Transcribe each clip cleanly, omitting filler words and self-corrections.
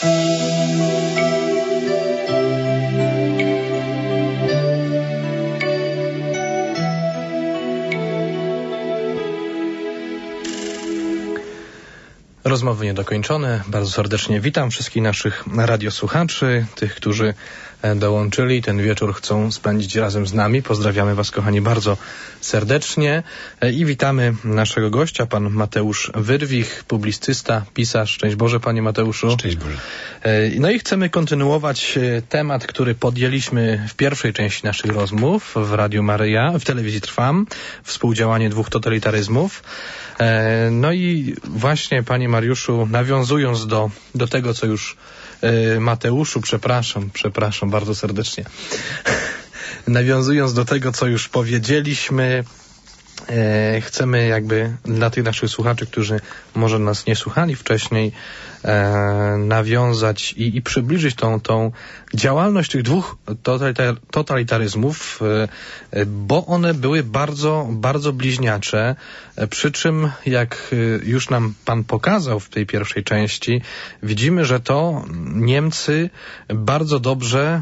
Rozmowy niedokończone. Bardzo serdecznie witam wszystkich naszych radiosłuchaczy, tych, którzy dołączyli ten wieczór, chcą spędzić razem z nami. Pozdrawiamy Was, kochani, bardzo serdecznie i witamy naszego gościa, pan Mateusz Wyrwich, publicysta, pisarz. Szczęść Boże, panie Mateuszu. Szczęść Boże. No i chcemy kontynuować temat, który podjęliśmy w pierwszej części naszych rozmów w Radiu Maryja, w telewizji Trwam, współdziałanie dwóch totalitaryzmów. No i właśnie, panie Mariuszu, nawiązując do tego, co już Mateuszu, przepraszam bardzo serdecznie. Nawiązując do tego, co już powiedzieliśmy, chcemy jakby dla tych naszych słuchaczy, którzy może nas nie słuchali wcześniej, nawiązać i przybliżyć tą działalność tych dwóch totalitaryzmów, bo one były bardzo, bardzo bliźniacze, przy czym jak już nam pan pokazał w tej pierwszej części, widzimy, że to Niemcy bardzo dobrze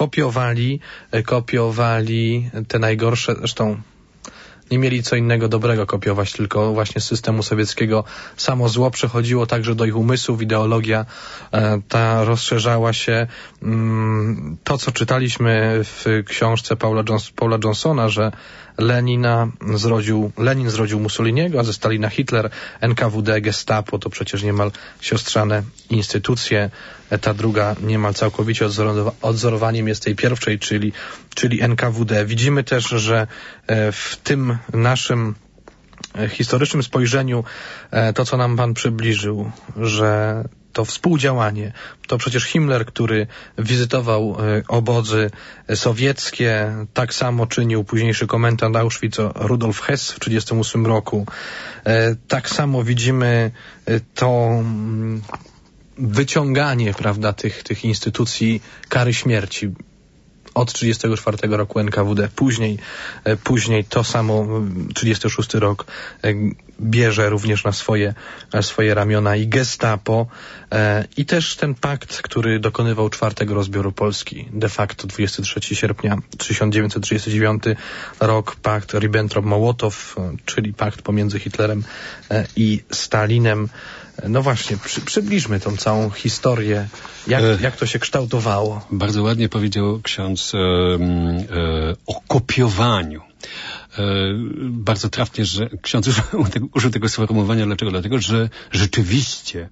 kopiowali te najgorsze, zresztą nie mieli co innego dobrego kopiować, tylko właśnie z systemu sowieckiego samo zło przechodziło także do ich umysłów, ideologia ta rozszerzała się. To, co czytaliśmy w książce Paula Johnsona, że Lenin zrodził Mussoliniego, a ze Stalina Hitler, NKWD, Gestapo, to przecież niemal siostrzane instytucje. Ta druga niemal całkowicie odzorowaniem jest tej pierwszej, czyli NKWD. Widzimy też, że w tym naszym historycznym spojrzeniu to, co nam pan przybliżył, że to współdziałanie, to przecież Himmler, który wizytował obozy sowieckie, tak samo czynił późniejszy komendant Auschwitz Rudolf Hess w 1938 roku. Tak samo widzimy to wyciąganie, prawda, tych instytucji kary śmierci od 1934 roku NKWD, później to samo 1936 rok bierze również na swoje ramiona i Gestapo i też ten pakt, który dokonywał czwartego rozbioru Polski, de facto 23 sierpnia 1939 rok, pakt Ribbentrop-Mołotow, czyli pakt pomiędzy Hitlerem i Stalinem. No właśnie, przybliżmy tą całą historię, jak to się kształtowało. Bardzo ładnie powiedział ksiądz o kopiowaniu. Bardzo trafnie, że ksiądz użył tego sformułowania. Dlaczego? Dlatego, że rzeczywiście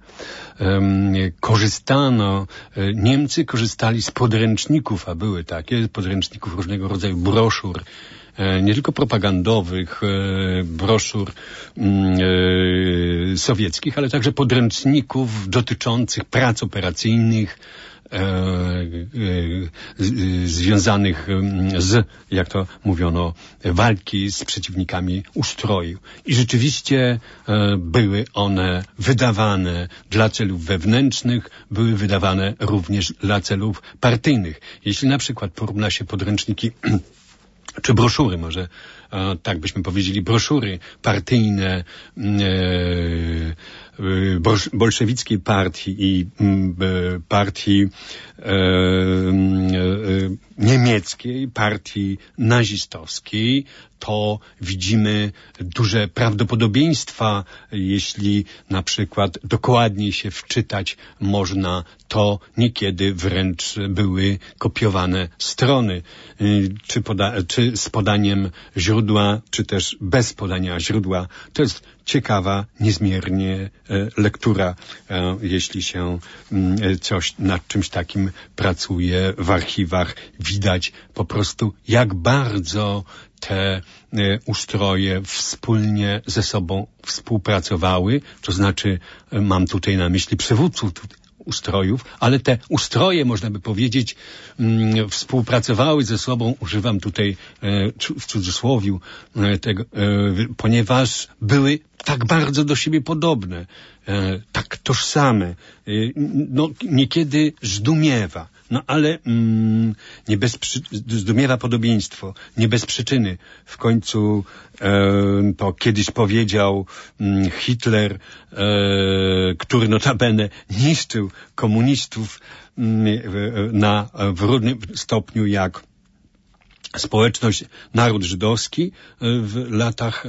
Niemcy korzystali z podręczników, a były takie, podręczników różnego rodzaju broszur, nie tylko propagandowych, broszur sowieckich, ale także podręczników dotyczących prac operacyjnych, związanych z, jak to mówiono, walki z przeciwnikami ustroju. I rzeczywiście były one wydawane dla celów wewnętrznych, były wydawane również dla celów partyjnych. Jeśli na przykład porówna się podręczniki czy broszury, może tak byśmy powiedzieli, broszury partyjne bolszewickiej partii i partii niemieckiej, partii nazistowskiej, to widzimy duże prawdopodobieństwa, jeśli na przykład dokładniej się wczytać można, to niekiedy wręcz były kopiowane strony, czy z podaniem źródła, czy też bez podania źródła. To jest ciekawa niezmiernie lektura, jeśli się coś nad czymś takim pracuje w archiwach. Widać po prostu, jak bardzo te ustroje wspólnie ze sobą współpracowały, to znaczy mam tutaj na myśli przywódców ustrojów, ale te ustroje, można by powiedzieć, współpracowały ze sobą, używam tutaj w cudzysłowiu tego, ponieważ były tak bardzo do siebie podobne, tak tożsame. No, niekiedy zdumiewa. No ale zdumiewa podobieństwo, nie bez przyczyny. W końcu to kiedyś powiedział Hitler, który notabene niszczył komunistów w równym stopniu jak społeczność, naród żydowski w latach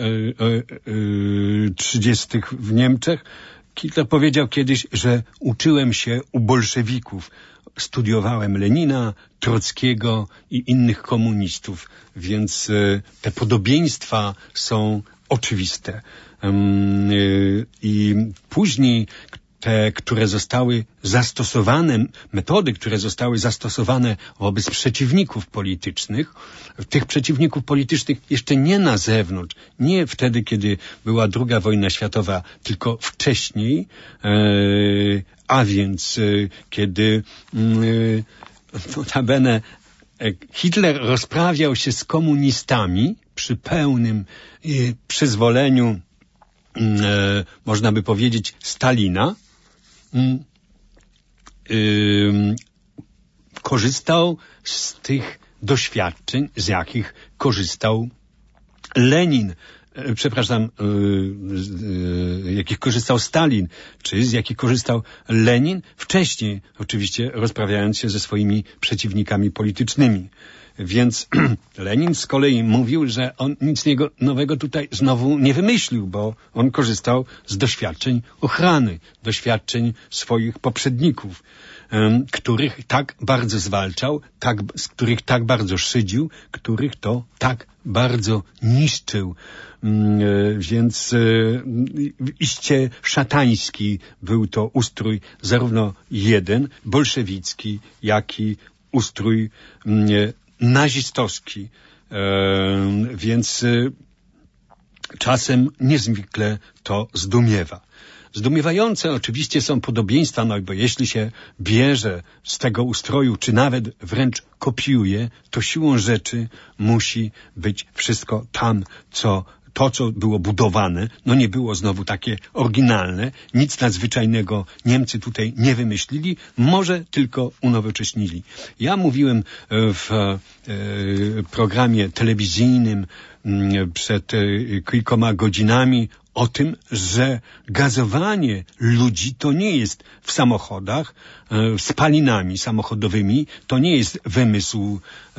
30. w Niemczech. Hitler powiedział kiedyś, że uczyłem się u bolszewików. Studiowałem Lenina, Trockiego i innych komunistów, więc te podobieństwa są oczywiste. I później te, które zostały zastosowane, metody, które zostały zastosowane wobec przeciwników politycznych, tych przeciwników politycznych jeszcze nie na zewnątrz, nie wtedy, kiedy była II wojna światowa, tylko wcześniej, a więc kiedy notabene Hitler rozprawiał się z komunistami przy pełnym przyzwoleniu, można by powiedzieć, Stalina, korzystał z tych doświadczeń, z jakich korzystał Lenin, jakich korzystał Stalin, czy z jakich korzystał Lenin, wcześniej oczywiście rozprawiając się ze swoimi przeciwnikami politycznymi. Więc Lenin z kolei mówił, że on nic nowego tutaj znowu nie wymyślił, bo on korzystał z doświadczeń ochrany, doświadczeń swoich poprzedników, których tak bardzo zwalczał, z których tak bardzo szydził, których to tak bardzo niszczył. Więc iście szatański był to ustrój zarówno jeden, bolszewicki, jak i ustrój nazistowski, więc czasem niezwykle to zdumiewa. Zdumiewające oczywiście są podobieństwa, no bo jeśli się bierze z tego ustroju, czy nawet wręcz kopiuje, to siłą rzeczy musi być wszystko tam, co było budowane, no nie było znowu takie oryginalne, nic nadzwyczajnego Niemcy tutaj nie wymyślili, może tylko unowocześnili. Ja mówiłem w programie telewizyjnym przed kilkoma godzinami o tym, że gazowanie ludzi to nie jest w samochodach spalinami samochodowymi, to nie jest wymysł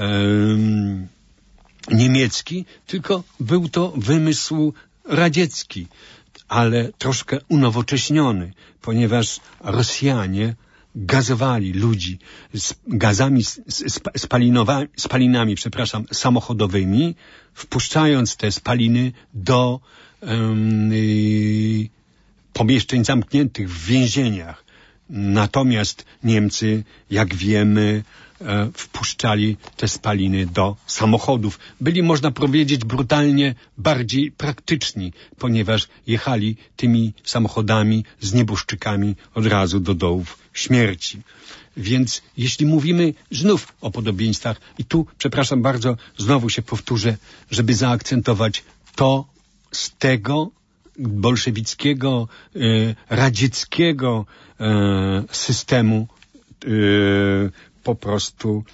niemiecki, tylko był to wymysł radziecki, ale troszkę unowocześniony, ponieważ Rosjanie gazowali ludzi z gazami, spalinami, samochodowymi, wpuszczając te spaliny do pomieszczeń zamkniętych w więzieniach. Natomiast Niemcy, jak wiemy, wpuszczali te spaliny do samochodów. Byli, można powiedzieć, brutalnie bardziej praktyczni, ponieważ jechali tymi samochodami z nieboszczykami od razu do dołów śmierci. Więc jeśli mówimy znów o podobieństwach, i tu, przepraszam bardzo, znowu się powtórzę, żeby zaakcentować to z tego bolszewickiego, radzieckiego systemu po prostu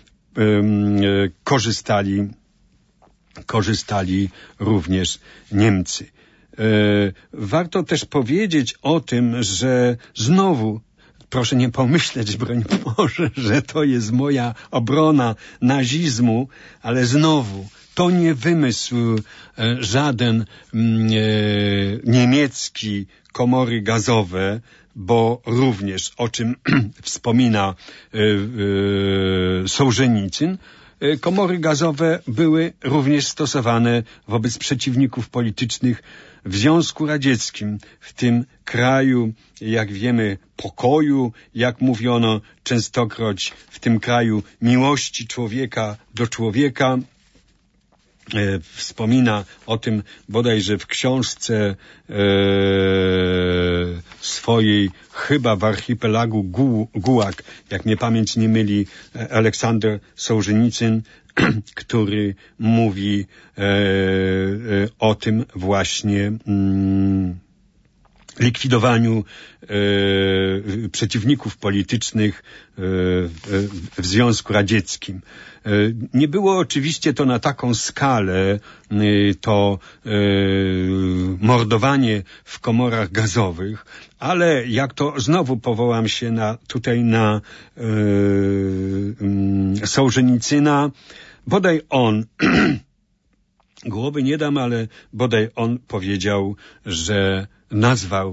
korzystali również Niemcy. Warto też powiedzieć o tym, że znowu, proszę nie pomyśleć, broń Boże, że to jest moja obrona nazizmu, ale znowu, to nie wymysł żaden niemiecki komory gazowe, bo również, o czym wspomina Sołżenicyn, komory gazowe były również stosowane wobec przeciwników politycznych w Związku Radzieckim, w tym kraju, jak wiemy, pokoju, jak mówiono częstokroć, w tym kraju miłości człowieka do człowieka. Wspomina o tym bodajże w książce swojej, chyba w archipelagu Gułag, jak mnie pamięć nie myli, Aleksander Sołżenicyn, który mówi o tym właśnie likwidowaniu przeciwników politycznych w Związku Radzieckim. Nie było oczywiście to na taką skalę, to mordowanie w komorach gazowych, ale jak to znowu powołam się tutaj na Sołżenicyna, bodaj on głowy nie dam, ale bodaj on powiedział, że nazwał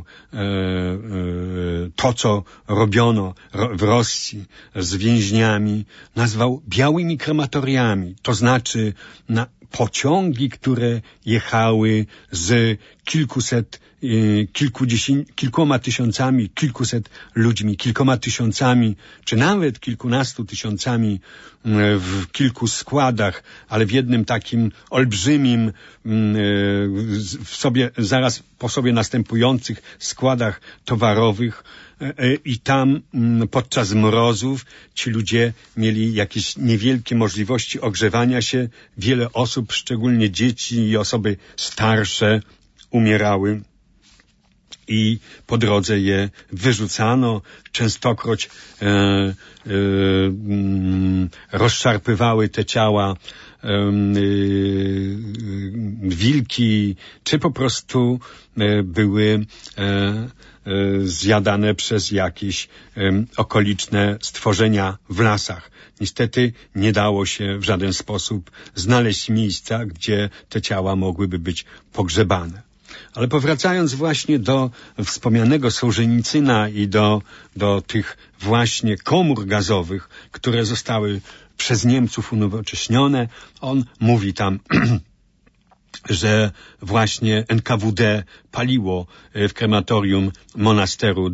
to, co robiono w Rosji z więźniami, nazwał białymi krematoriami. To znaczy na pociągi, które jechały z kilkoma tysiącami, kilkuset ludźmi, kilkoma tysiącami, czy nawet kilkunastu tysiącami w kilku składach, ale w jednym takim olbrzymim, zaraz po sobie następujących składach towarowych, i tam podczas mrozów ci ludzie mieli jakieś niewielkie możliwości ogrzewania się. Wiele osób, szczególnie dzieci i osoby starsze, umierały i po drodze je wyrzucano. Częstokroć rozszarpywały te ciała wilki, czy po prostu były zjadane przez jakieś okoliczne stworzenia w lasach. Niestety nie dało się w żaden sposób znaleźć miejsca, gdzie te ciała mogłyby być pogrzebane. Ale powracając właśnie do wspomnianego Sołżenicyna i do tych właśnie komór gazowych, które zostały przez Niemców unowocześnione, on mówi tam, że właśnie NKWD paliło w krematorium monasteru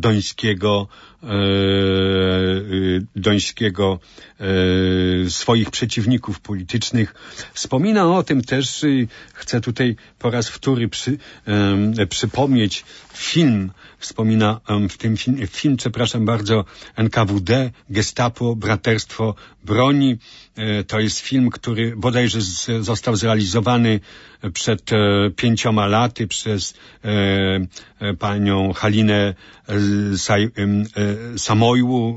dońskiego swoich przeciwników politycznych. Wspomina o tym też, chcę tutaj po raz wtóry przypomnieć film, wspomina w tym film, przepraszam bardzo, NKWD, Gestapo, Braterstwo Broni. To jest film, który bodajże został zrealizowany przed 5 laty przez panią Halinę Samojłu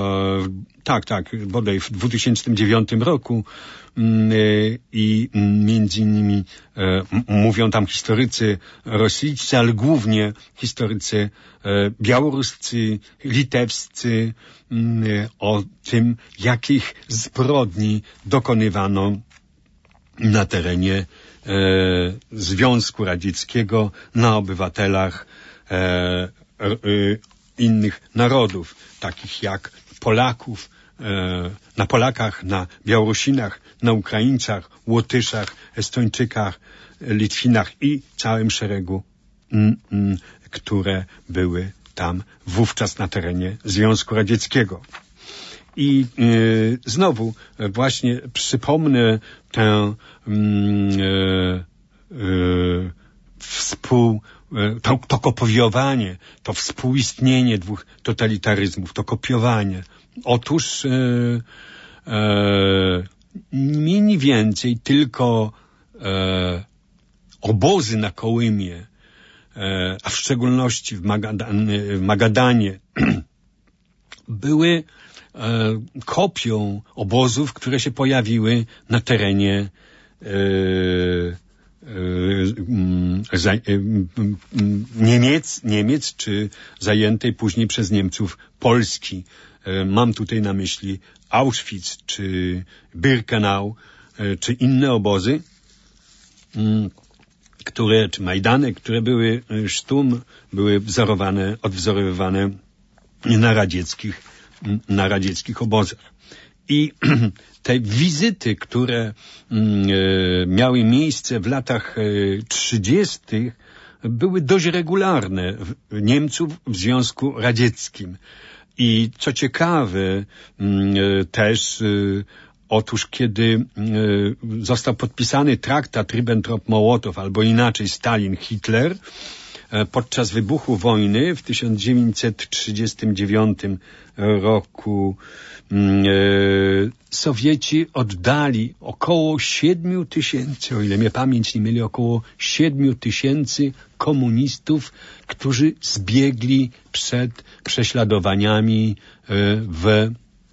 bodaj w 2009 roku. I między innymi mówią tam historycy rosyjscy, ale głównie historycy białoruscy, litewscy, o tym, jakich zbrodni dokonywano na terenie Związku Radzieckiego na obywatelach innych narodów, takich jak Polaków, na Polakach, na Białorusinach, na Ukraińcach, Łotyszach, Estończykach, Litwinach i całym szeregu, które były tam wówczas na terenie Związku Radzieckiego. I znowu właśnie przypomnę tę to kopiowanie, to współistnienie dwóch totalitaryzmów, to kopiowanie. Otóż mniej więcej tylko obozy na Kołymie, a w szczególności w Magadanie, były kopią obozów, które się pojawiły na terenie Niemiec czy zajętej później przez Niemców Polski. Mam tutaj na myśli Auschwitz czy Birkenau czy inne obozy, czy Majdany, które były były odwzorowywane na radzieckich obozach. I te wizyty, które miały miejsce w latach 30., były dość regularne Niemców w Związku Radzieckim. I co ciekawe, też otóż kiedy został podpisany traktat Ribbentrop-Mołotow, albo inaczej Stalin-Hitler, podczas wybuchu wojny w 1939 roku Sowieci oddali około 7 000, o ile mnie pamięć nie myli, około 7 000 komunistów, którzy zbiegli przed prześladowaniami w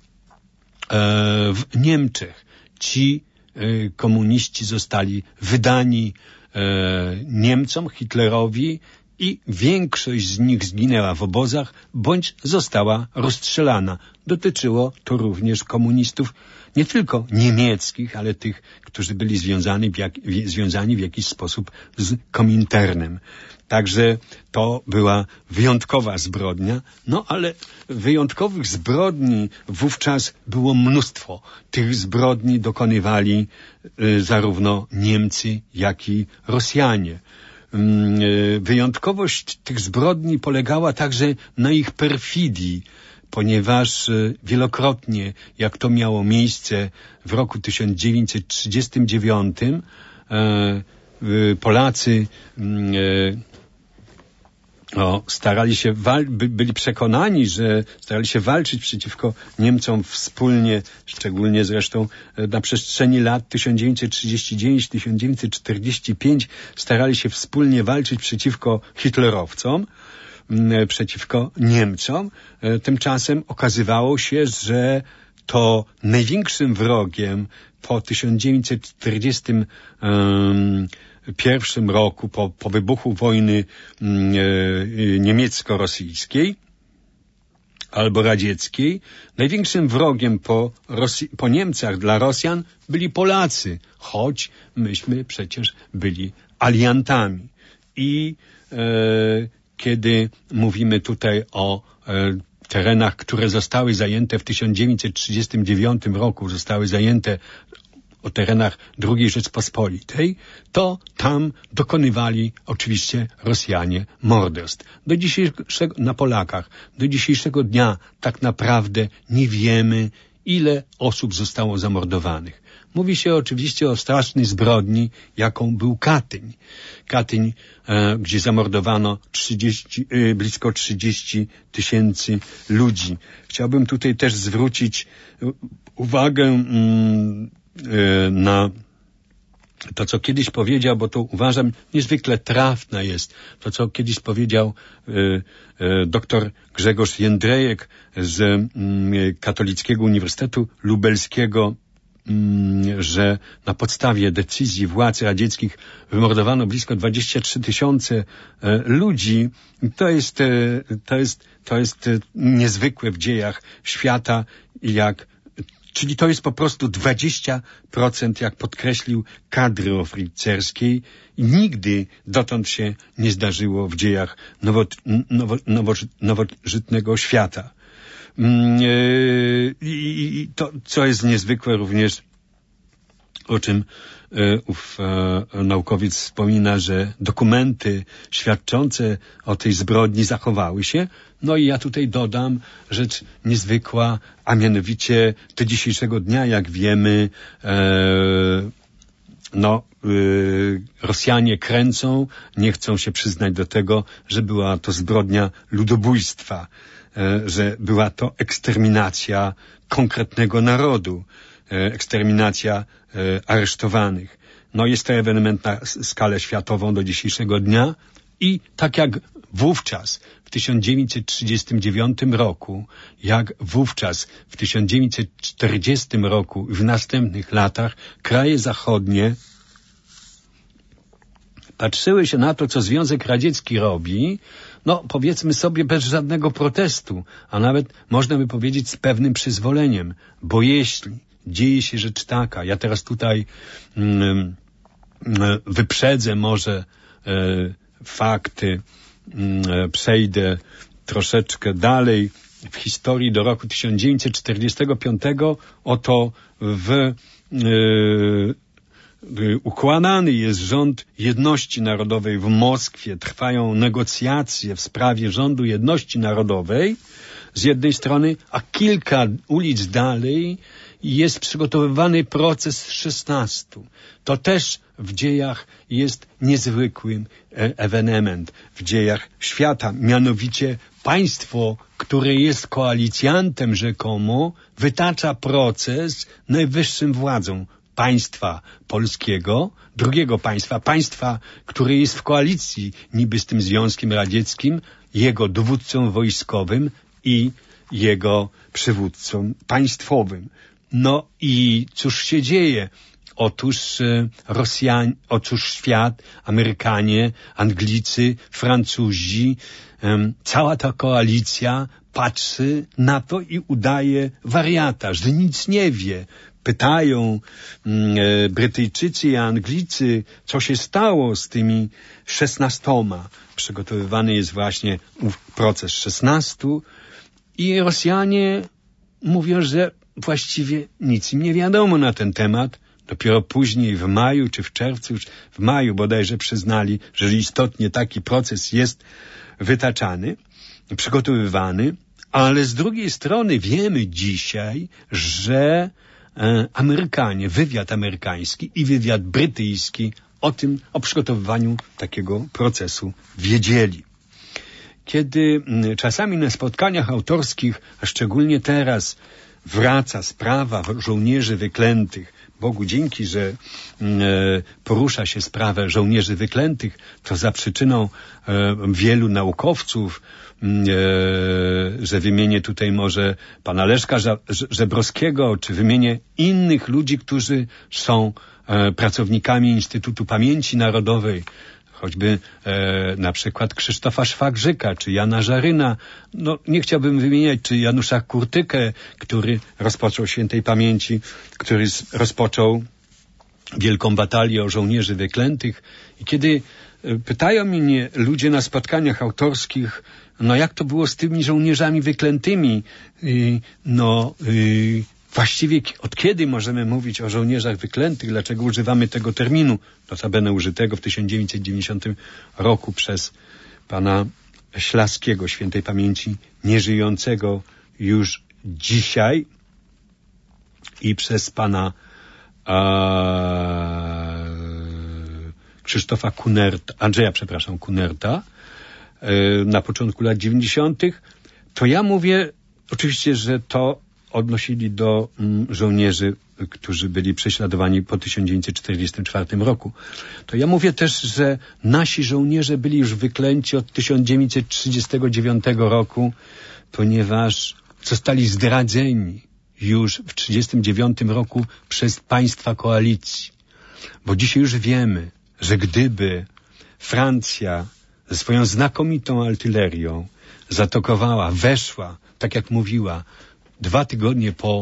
Niemczech. Ci komuniści zostali wydani Niemcom, Hitlerowi, i większość z nich zginęła w obozach bądź została rozstrzelana. Dotyczyło to również komunistów nie tylko niemieckich, ale tych, którzy byli związani w jakiś sposób z Kominternem. Także to była wyjątkowa zbrodnia, no ale wyjątkowych zbrodni wówczas było mnóstwo. Tych zbrodni dokonywali zarówno Niemcy, jak i Rosjanie. Wyjątkowość tych zbrodni polegała także na ich perfidii, ponieważ wielokrotnie, jak to miało miejsce w roku 1939, Polacy starali się byli przekonani, że starali się walczyć przeciwko Niemcom wspólnie, szczególnie zresztą na przestrzeni lat 1939-1945 starali się wspólnie walczyć przeciwko hitlerowcom, przeciwko Niemcom. Tymczasem okazywało się, że to największym wrogiem po 1941 roku, po wybuchu wojny niemiecko-rosyjskiej albo radzieckiej, największym wrogiem po Niemcach dla Rosjan byli Polacy, choć myśmy przecież byli aliantami. I kiedy mówimy tutaj o terenach, które zostały zajęte w 1939 roku, zostały zajęte o terenach II Rzeczpospolitej, to tam dokonywali oczywiście Rosjanie morderstw. Na Polakach. Do dzisiejszego dnia tak naprawdę nie wiemy, ile osób zostało zamordowanych. Mówi się oczywiście o strasznej zbrodni, jaką był Katyń. Katyń, gdzie zamordowano blisko 30 000 ludzi. Chciałbym tutaj też zwrócić uwagę na to, co kiedyś powiedział, bo to uważam niezwykle trafne jest, to, co kiedyś powiedział dr Grzegorz Jędrejek z Katolickiego Uniwersytetu Lubelskiego, że na podstawie decyzji władz radzieckich wymordowano blisko 23 000 ludzi. To jest niezwykłe w dziejach świata, czyli to jest po prostu 20%, jak podkreślił, kadry oficerskiej. Nigdy dotąd się nie zdarzyło w dziejach nowożytnego świata. I to, co jest niezwykłe również, o czym ów naukowiec wspomina, że dokumenty świadczące o tej zbrodni zachowały się. No i ja tutaj dodam rzecz niezwykła, a mianowicie do dzisiejszego dnia, jak wiemy, Rosjanie kręcą, nie chcą się przyznać do tego, że była to zbrodnia ludobójstwa, że była to eksterminacja konkretnego narodu, eksterminacja aresztowanych. No jest to ewenement na skalę światową do dzisiejszego dnia i tak jak wówczas w 1939 roku, jak wówczas w 1940 roku i w następnych latach kraje zachodnie patrzyły się na to, co Związek Radziecki robi, no powiedzmy sobie bez żadnego protestu, a nawet można by powiedzieć z pewnym przyzwoleniem, bo jeśli dzieje się rzecz taka, ja teraz tutaj wyprzedzę może fakty, przejdę troszeczkę dalej w historii do roku 1945, oto układany jest rząd jedności narodowej w Moskwie, trwają negocjacje w sprawie rządu jedności narodowej z jednej strony, a kilka ulic dalej jest przygotowywany proces 16. To też w dziejach jest niezwykłym ewenement w dziejach świata. Mianowicie państwo, które jest koalicjantem rzekomo, wytacza proces najwyższym władzom państwa polskiego, drugiego państwa, które jest w koalicji niby z tym Związkiem Radzieckim, jego dowódcą wojskowym i jego przywódcą państwowym. No i cóż się dzieje? Otóż świat, Amerykanie, Anglicy, Francuzi, cała ta koalicja patrzy na to i udaje wariata, że nic nie wie. Pytają Brytyjczycy i Anglicy, co się stało z tymi 16. Przygotowywany jest właśnie proces 16 i Rosjanie mówią, że właściwie nic im nie wiadomo na ten temat. Dopiero później w maju czy w czerwcu, w maju bodajże przyznali, że istotnie taki proces jest wytaczany, przygotowywany, ale z drugiej strony wiemy dzisiaj, że Amerykanie, wywiad amerykański i wywiad brytyjski o przygotowywaniu takiego procesu wiedzieli. Kiedy czasami na spotkaniach autorskich, a szczególnie teraz, wraca sprawa żołnierzy wyklętych, Bogu dzięki, że porusza się sprawę żołnierzy wyklętych, to za przyczyną wielu naukowców, że wymienię tutaj może pana Leszka Żebrowskiego, czy wymienię innych ludzi, którzy są pracownikami Instytutu Pamięci Narodowej, choćby na przykład Krzysztofa Szwagrzyka, czy Jana Żaryna. No, nie chciałbym wymieniać, czy Janusza Kurtykę, który rozpoczął świętej pamięci, który rozpoczął wielką batalię o żołnierzy wyklętych. I kiedy pytają mnie ludzie na spotkaniach autorskich, no jak to było z tymi żołnierzami wyklętymi, właściwie od kiedy możemy mówić o żołnierzach wyklętych? Dlaczego używamy tego terminu? Notabene użytego w 1990 roku przez pana Ślaskiego, świętej pamięci, nieżyjącego już dzisiaj, i przez pana Andrzeja Kunerta na początku lat 90. To ja mówię oczywiście, że to odnosili do żołnierzy, którzy byli prześladowani po 1944 roku. To ja mówię też, że nasi żołnierze byli już wyklęci od 1939 roku, ponieważ zostali zdradzeni już w 1939 roku przez państwa koalicji. Bo dzisiaj już wiemy, że gdyby Francja ze swoją znakomitą artylerią zaatakowała, weszła, tak jak mówiła, 2 tygodnie po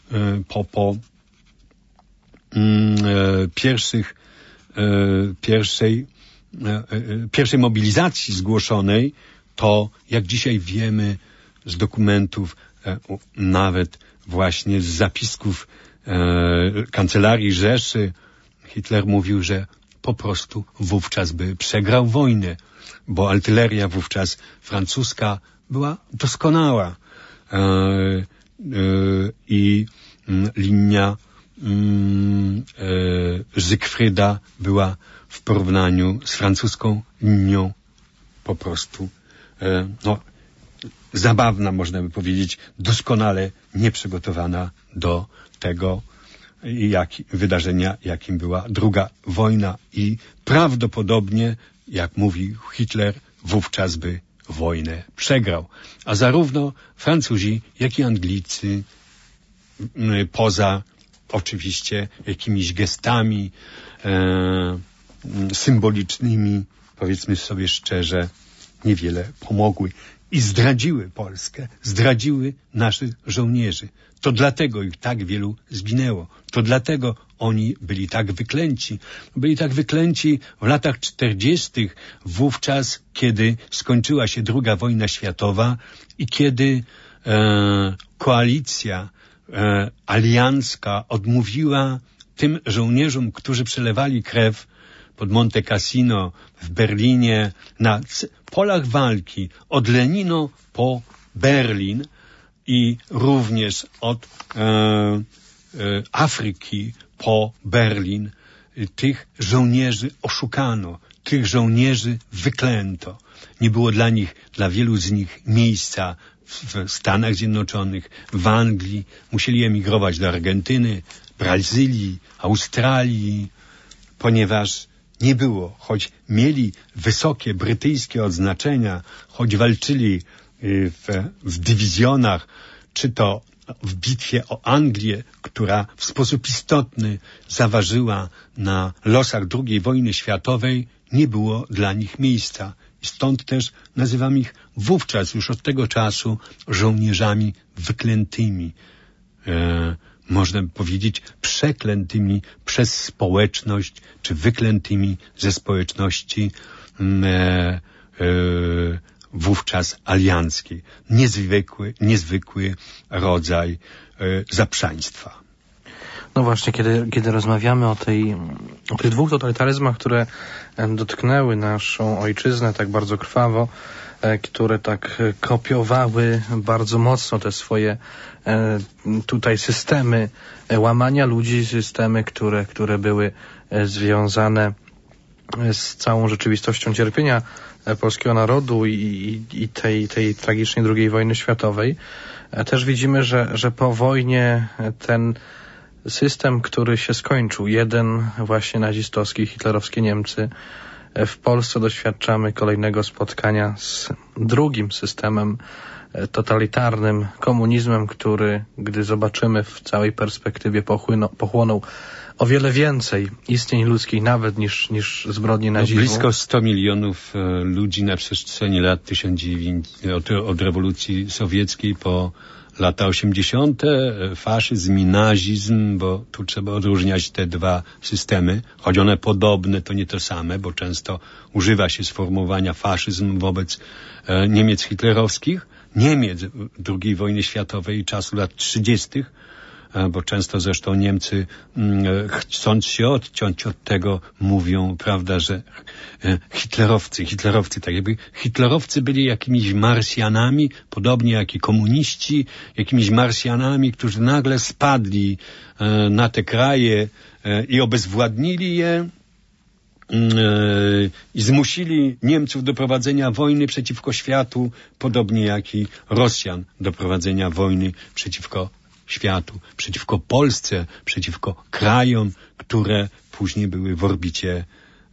pierwszej mobilizacji zgłoszonej, to jak dzisiaj wiemy z dokumentów, nawet właśnie z zapisków Kancelarii Rzeszy, Hitler mówił, że po prostu wówczas by przegrał wojnę, bo artyleria wówczas francuska była doskonała. I linia Zygfryda była w porównaniu z francuską linią po prostu zabawna, można by powiedzieć, doskonale nieprzygotowana do tego wydarzenia, jakim była II wojna, i prawdopodobnie, jak mówi Hitler, wówczas by wojnę przegrał. A zarówno Francuzi, jak i Anglicy, poza oczywiście jakimiś gestami symbolicznymi, powiedzmy sobie szczerze, niewiele pomogły i zdradziły Polskę, zdradziły naszych żołnierzy. To dlatego ich tak wielu zginęło. To dlatego oni byli tak wyklęci. Byli tak wyklęci w latach 40., wówczas, kiedy skończyła się II wojna światowa i kiedy koalicja aliancka odmówiła tym żołnierzom, którzy przelewali krew pod Monte Cassino w Berlinie, na polach walki od Lenino po Berlin i również od Afryki po Berlin, tych żołnierzy oszukano, tych żołnierzy wyklęto. Nie było dla wielu z nich miejsca w Stanach Zjednoczonych, w Anglii. Musieli emigrować do Argentyny, Brazylii, Australii, ponieważ nie było, choć mieli wysokie brytyjskie odznaczenia, choć walczyli w dywizjonach, czy to w bitwie o Anglię, która w sposób istotny zaważyła na losach II wojny światowej, nie było dla nich miejsca. I stąd też nazywam ich wówczas, już od tego czasu, żołnierzami wyklętymi. Można by powiedzieć przeklętymi przez społeczność, czy wyklętymi ze społeczności wówczas alianckiej. Niezwykły rodzaj zaprzaństwa. No właśnie, kiedy rozmawiamy o tych dwóch totalitaryzmach, które dotknęły naszą ojczyznę tak bardzo krwawo, które tak kopiowały bardzo mocno te swoje tutaj systemy łamania ludzi, systemy, które były związane z całą rzeczywistością cierpienia polskiego narodu i tej tragicznej II wojny światowej. Też widzimy, że po wojnie ten system, który się skończył, jeden właśnie nazistowski, hitlerowskie Niemcy, w Polsce doświadczamy kolejnego spotkania z drugim systemem totalitarnym, komunizmem, który, gdy zobaczymy w całej perspektywie, pochłonął o wiele więcej istnień ludzkich nawet niż zbrodnie nazizmu. Blisko 100 milionów ludzi na przestrzeni lat 1900, od rewolucji sowieckiej po lata 80., faszyzm i nazizm, bo tu trzeba odróżniać te dwa systemy, choć one podobne, to nie to same, bo często używa się sformułowania faszyzm wobec Niemiec hitlerowskich, Niemiec II wojny światowej i czasu lat 30., bo często zresztą Niemcy, chcąc się odciąć od tego, mówią, prawda, że hitlerowcy, tak jakby hitlerowcy byli jakimiś Marsjanami, podobnie jak i komuniści, jakimiś Marsjanami, którzy nagle spadli na te kraje i obezwładnili je i zmusili Niemców do prowadzenia wojny przeciwko światu, podobnie jak i Rosjan do prowadzenia wojny przeciwko światu, przeciwko Polsce, przeciwko krajom, które później były w orbicie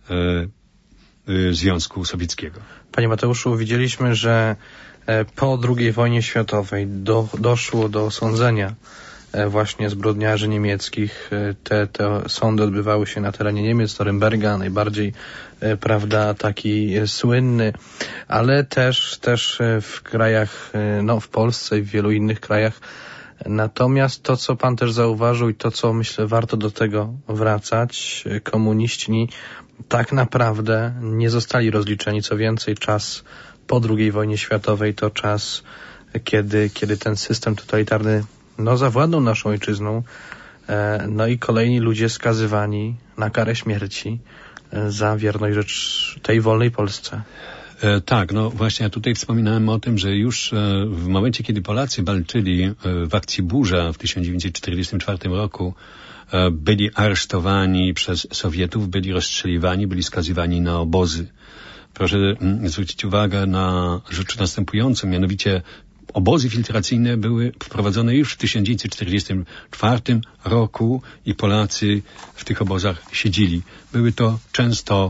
Związku Sowieckiego. Panie Mateuszu, widzieliśmy, że po II wojnie światowej doszło do osądzenia właśnie zbrodniarzy niemieckich. Te sądy odbywały się na terenie Niemiec, Norymberga, najbardziej, prawda, taki słynny, ale też w krajach, w Polsce i w wielu innych krajach. Natomiast to, co pan też zauważył i to, co myślę warto do tego wracać, komuniści tak naprawdę nie zostali rozliczeni. Co więcej, czas po II wojnie światowej to czas, kiedy ten system totalitarny zawładnął naszą ojczyzną, i kolejni ludzie skazywani na karę śmierci za wierność tej wolnej Polsce. Tak, właśnie ja tutaj wspominałem o tym, że już w momencie, kiedy Polacy walczyli w akcji Burza w 1944 roku, byli aresztowani przez Sowietów, byli rozstrzeliwani, byli skazywani na obozy. Proszę zwrócić uwagę na rzecz następującą, mianowicie obozy filtracyjne były wprowadzone już w 1944 roku i Polacy w tych obozach siedzieli. Były to często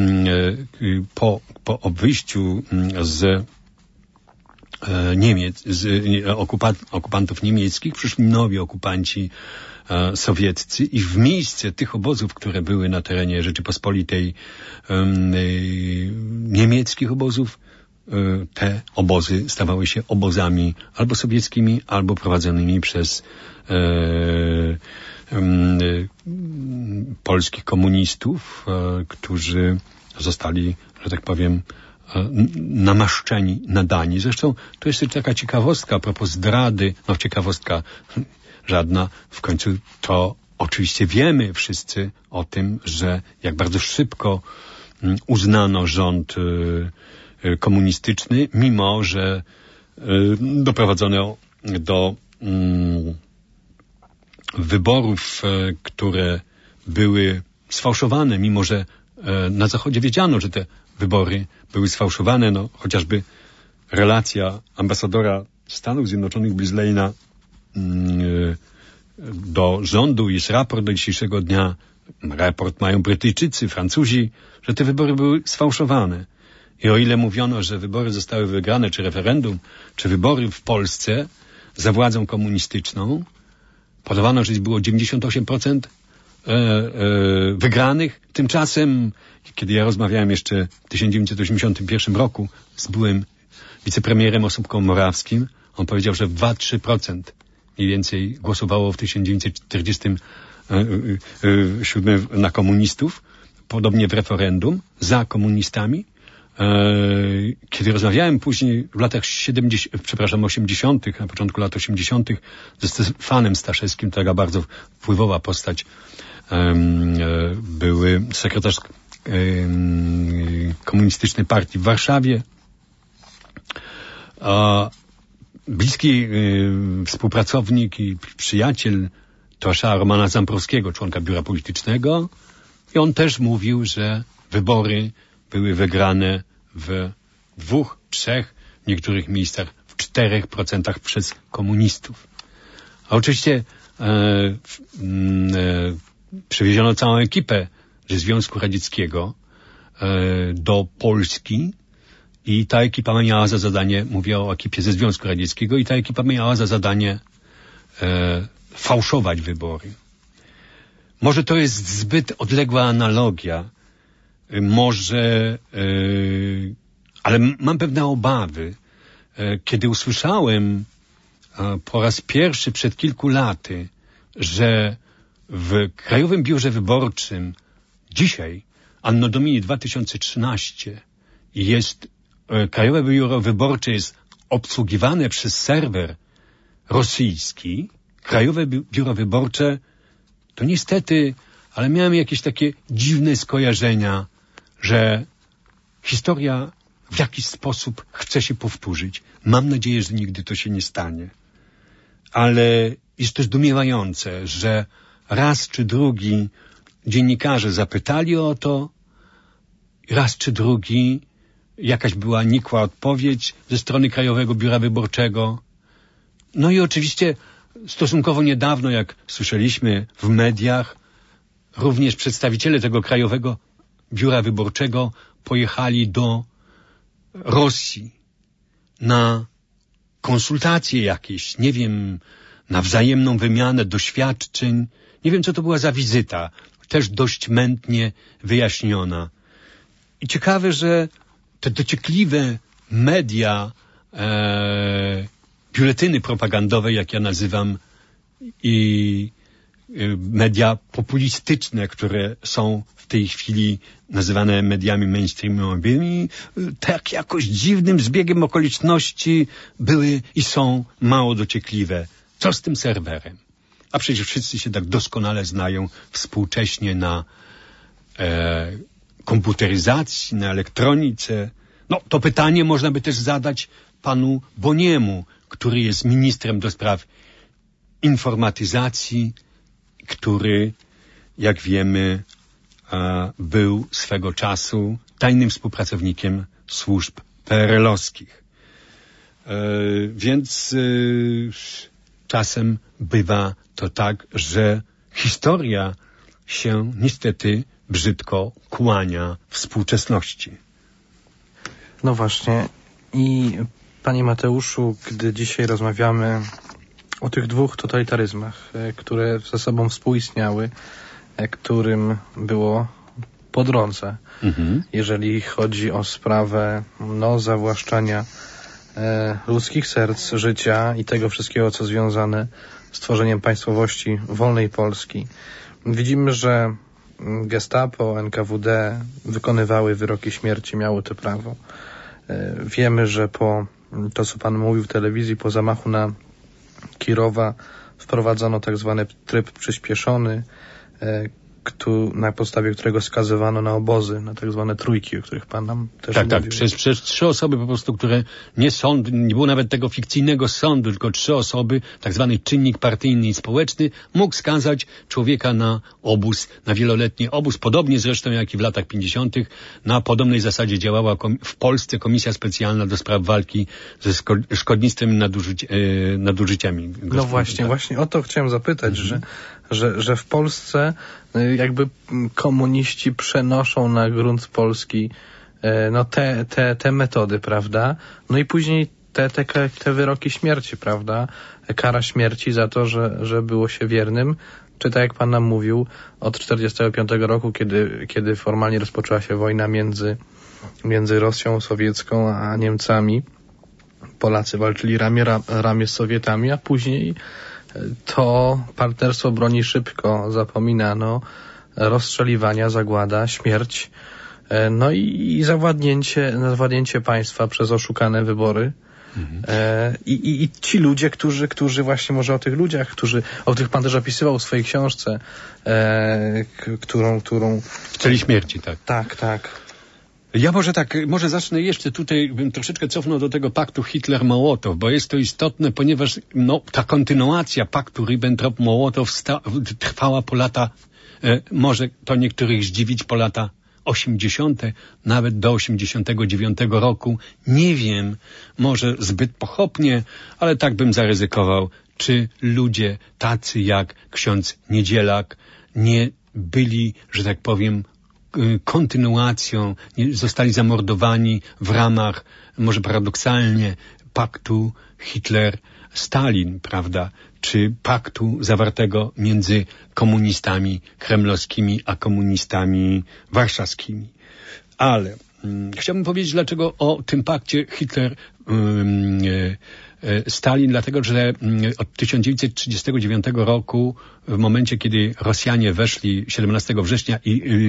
po wyjściu z Niemiec, z okupantów niemieckich, przyszli nowi okupanci sowieccy i w miejsce tych obozów, które były na terenie Rzeczypospolitej, niemieckich obozów, te obozy stawały się obozami albo sowieckimi, albo prowadzonymi przez polskich komunistów, którzy zostali, że tak powiem, namaszczeni, nadani. Zresztą to jest taka ciekawostka a propos zdrady, ciekawostka żadna, w końcu to oczywiście wiemy wszyscy o tym, że jak bardzo szybko uznano rząd komunistyczny, mimo że doprowadzono do wyborów, które były sfałszowane, mimo że na Zachodzie wiedziano, że te wybory były sfałszowane. No, chociażby relacja ambasadora Stanów Zjednoczonych Blisleyna do rządu, jest raport do dzisiejszego dnia, raport mają Brytyjczycy, Francuzi, że te wybory były sfałszowane. I o ile mówiono, że wybory zostały wygrane, czy referendum, czy wybory w Polsce za władzą komunistyczną, podawano, że było 98% wygranych. Tymczasem, kiedy ja rozmawiałem jeszcze w 1981 roku z byłym wicepremierem Osóbką-Morawskim, on powiedział, że 2-3% mniej więcej głosowało w 1947 na komunistów, podobnie w referendum, za komunistami. Kiedy rozmawiałem później w latach 80., na początku lat 80. ze Stefanem Staszewskim, taka bardzo wpływowa postać, były sekretarz komunistycznej partii w Warszawie, bliski współpracownik i przyjaciel towarzysza Romana Zambrowskiego, członka biura politycznego, i on też mówił, że wybory były wygrane w 2, 3, w niektórych miejscach w 4% przez komunistów. A oczywiście przywieziono całą ekipę ze Związku Radzieckiego do Polski i ta ekipa miała za zadanie, mówię o ekipie ze Związku Radzieckiego, i ta ekipa miała za zadanie fałszować wybory. Może to jest zbyt odległa analogia, ale mam pewne obawy. Kiedy usłyszałem po raz pierwszy przed kilku laty, że w Krajowym Biurze Wyborczym dzisiaj, Anno Domini 2013, Krajowe Biuro Wyborcze jest obsługiwane przez serwer rosyjski, Krajowe Biuro Wyborcze, to niestety, ale miałem jakieś takie dziwne skojarzenia, że historia w jakiś sposób chce się powtórzyć. Mam nadzieję, że nigdy to się nie stanie. Ale jest też zdumiewające, że raz czy drugi dziennikarze zapytali o to, raz czy drugi jakaś była nikła odpowiedź ze strony Krajowego Biura Wyborczego. No i oczywiście stosunkowo niedawno, jak słyszeliśmy w mediach, również przedstawiciele tego Krajowego Biura Wyborczego pojechali do Rosji na konsultacje jakieś, nie wiem, na wzajemną wymianę doświadczeń. Nie wiem, co to była za wizyta. Też dość mętnie wyjaśniona. I ciekawe, że te dociekliwe media, biuletyny propagandowe, jak ja nazywam, i media populistyczne, które są w tej chwili nazywane mediami mainstreamowymi, tak jakoś dziwnym zbiegiem okoliczności były i są mało dociekliwe. Co z tym serwerem? A przecież wszyscy się tak doskonale znają współcześnie na komputeryzacji, na elektronice. No, to pytanie można by też zadać panu Boniemu, który jest ministrem do spraw informatyzacji, który, jak wiemy, był swego czasu tajnym współpracownikiem służb PRL-owskich. Więc czasem bywa to tak, że historia się niestety brzydko kłania współczesności. No właśnie. I panie Mateuszu, gdy dzisiaj rozmawiamy o tych dwóch totalitaryzmach, które ze sobą współistniały, którym było po drodze, jeżeli chodzi o sprawę zawłaszczania ludzkich serc, życia i tego wszystkiego, co związane z tworzeniem państwowości wolnej Polski. Widzimy, że Gestapo, NKWD wykonywały wyroki śmierci, miały to prawo. Wiemy, że po to, co pan mówił w telewizji, po zamachu na Kirowa wprowadzono tak zwany tryb przyspieszony. na podstawie którego skazywano na obozy, na tak zwane trójki, o których pan nam też mówił. Tak, przez 3 osoby po prostu, które nie było nawet tego fikcyjnego sądu, tylko 3 osoby, tak zwany czynnik partyjny i społeczny, mógł skazać człowieka na obóz, na wieloletni obóz, podobnie zresztą jak i w latach 50. Na podobnej zasadzie działała w Polsce Komisja Specjalna do spraw walki ze szkodnictwem i nadużyciami. No właśnie o to chciałem zapytać, że w Polsce jakby komuniści przenoszą na grunt polski no te metody, prawda? No i później te wyroki śmierci, prawda? Kara śmierci za to, że było się wiernym. Czy tak jak pan nam mówił, od 1945 roku, kiedy formalnie rozpoczęła się wojna między Rosją sowiecką a Niemcami, Polacy walczyli ramię z Sowietami, a później to partnerstwo broni szybko zapominano, rozstrzeliwania, zagłada, śmierć, no i zawładnięcie państwa przez oszukane wybory. I ci ludzie, którzy właśnie może o tych ludziach, o których pan też opisywał w swojej książce, którą... W celi śmierci, tak. Tak. Ja może zacznę jeszcze tutaj, bym troszeczkę cofnął do tego paktu Hitler-Mołotow, bo jest to istotne, ponieważ ta kontynuacja paktu Ribbentrop-Mołotow trwała po lata, może to niektórych zdziwić, po lata 80., nawet do 89 roku. Nie wiem, może zbyt pochopnie, ale tak bym zaryzykował, czy ludzie tacy jak ksiądz Niedzielak nie byli, że tak powiem, kontynuacją, zostali zamordowani w ramach, może paradoksalnie, paktu Hitler-Stalin, prawda? Czy paktu zawartego między komunistami kremlowskimi a komunistami warszawskimi. Ale chciałbym powiedzieć, dlaczego o tym pakcie Hitler-Stalin, dlatego że od 1939 roku, w momencie, kiedy Rosjanie weszli 17 września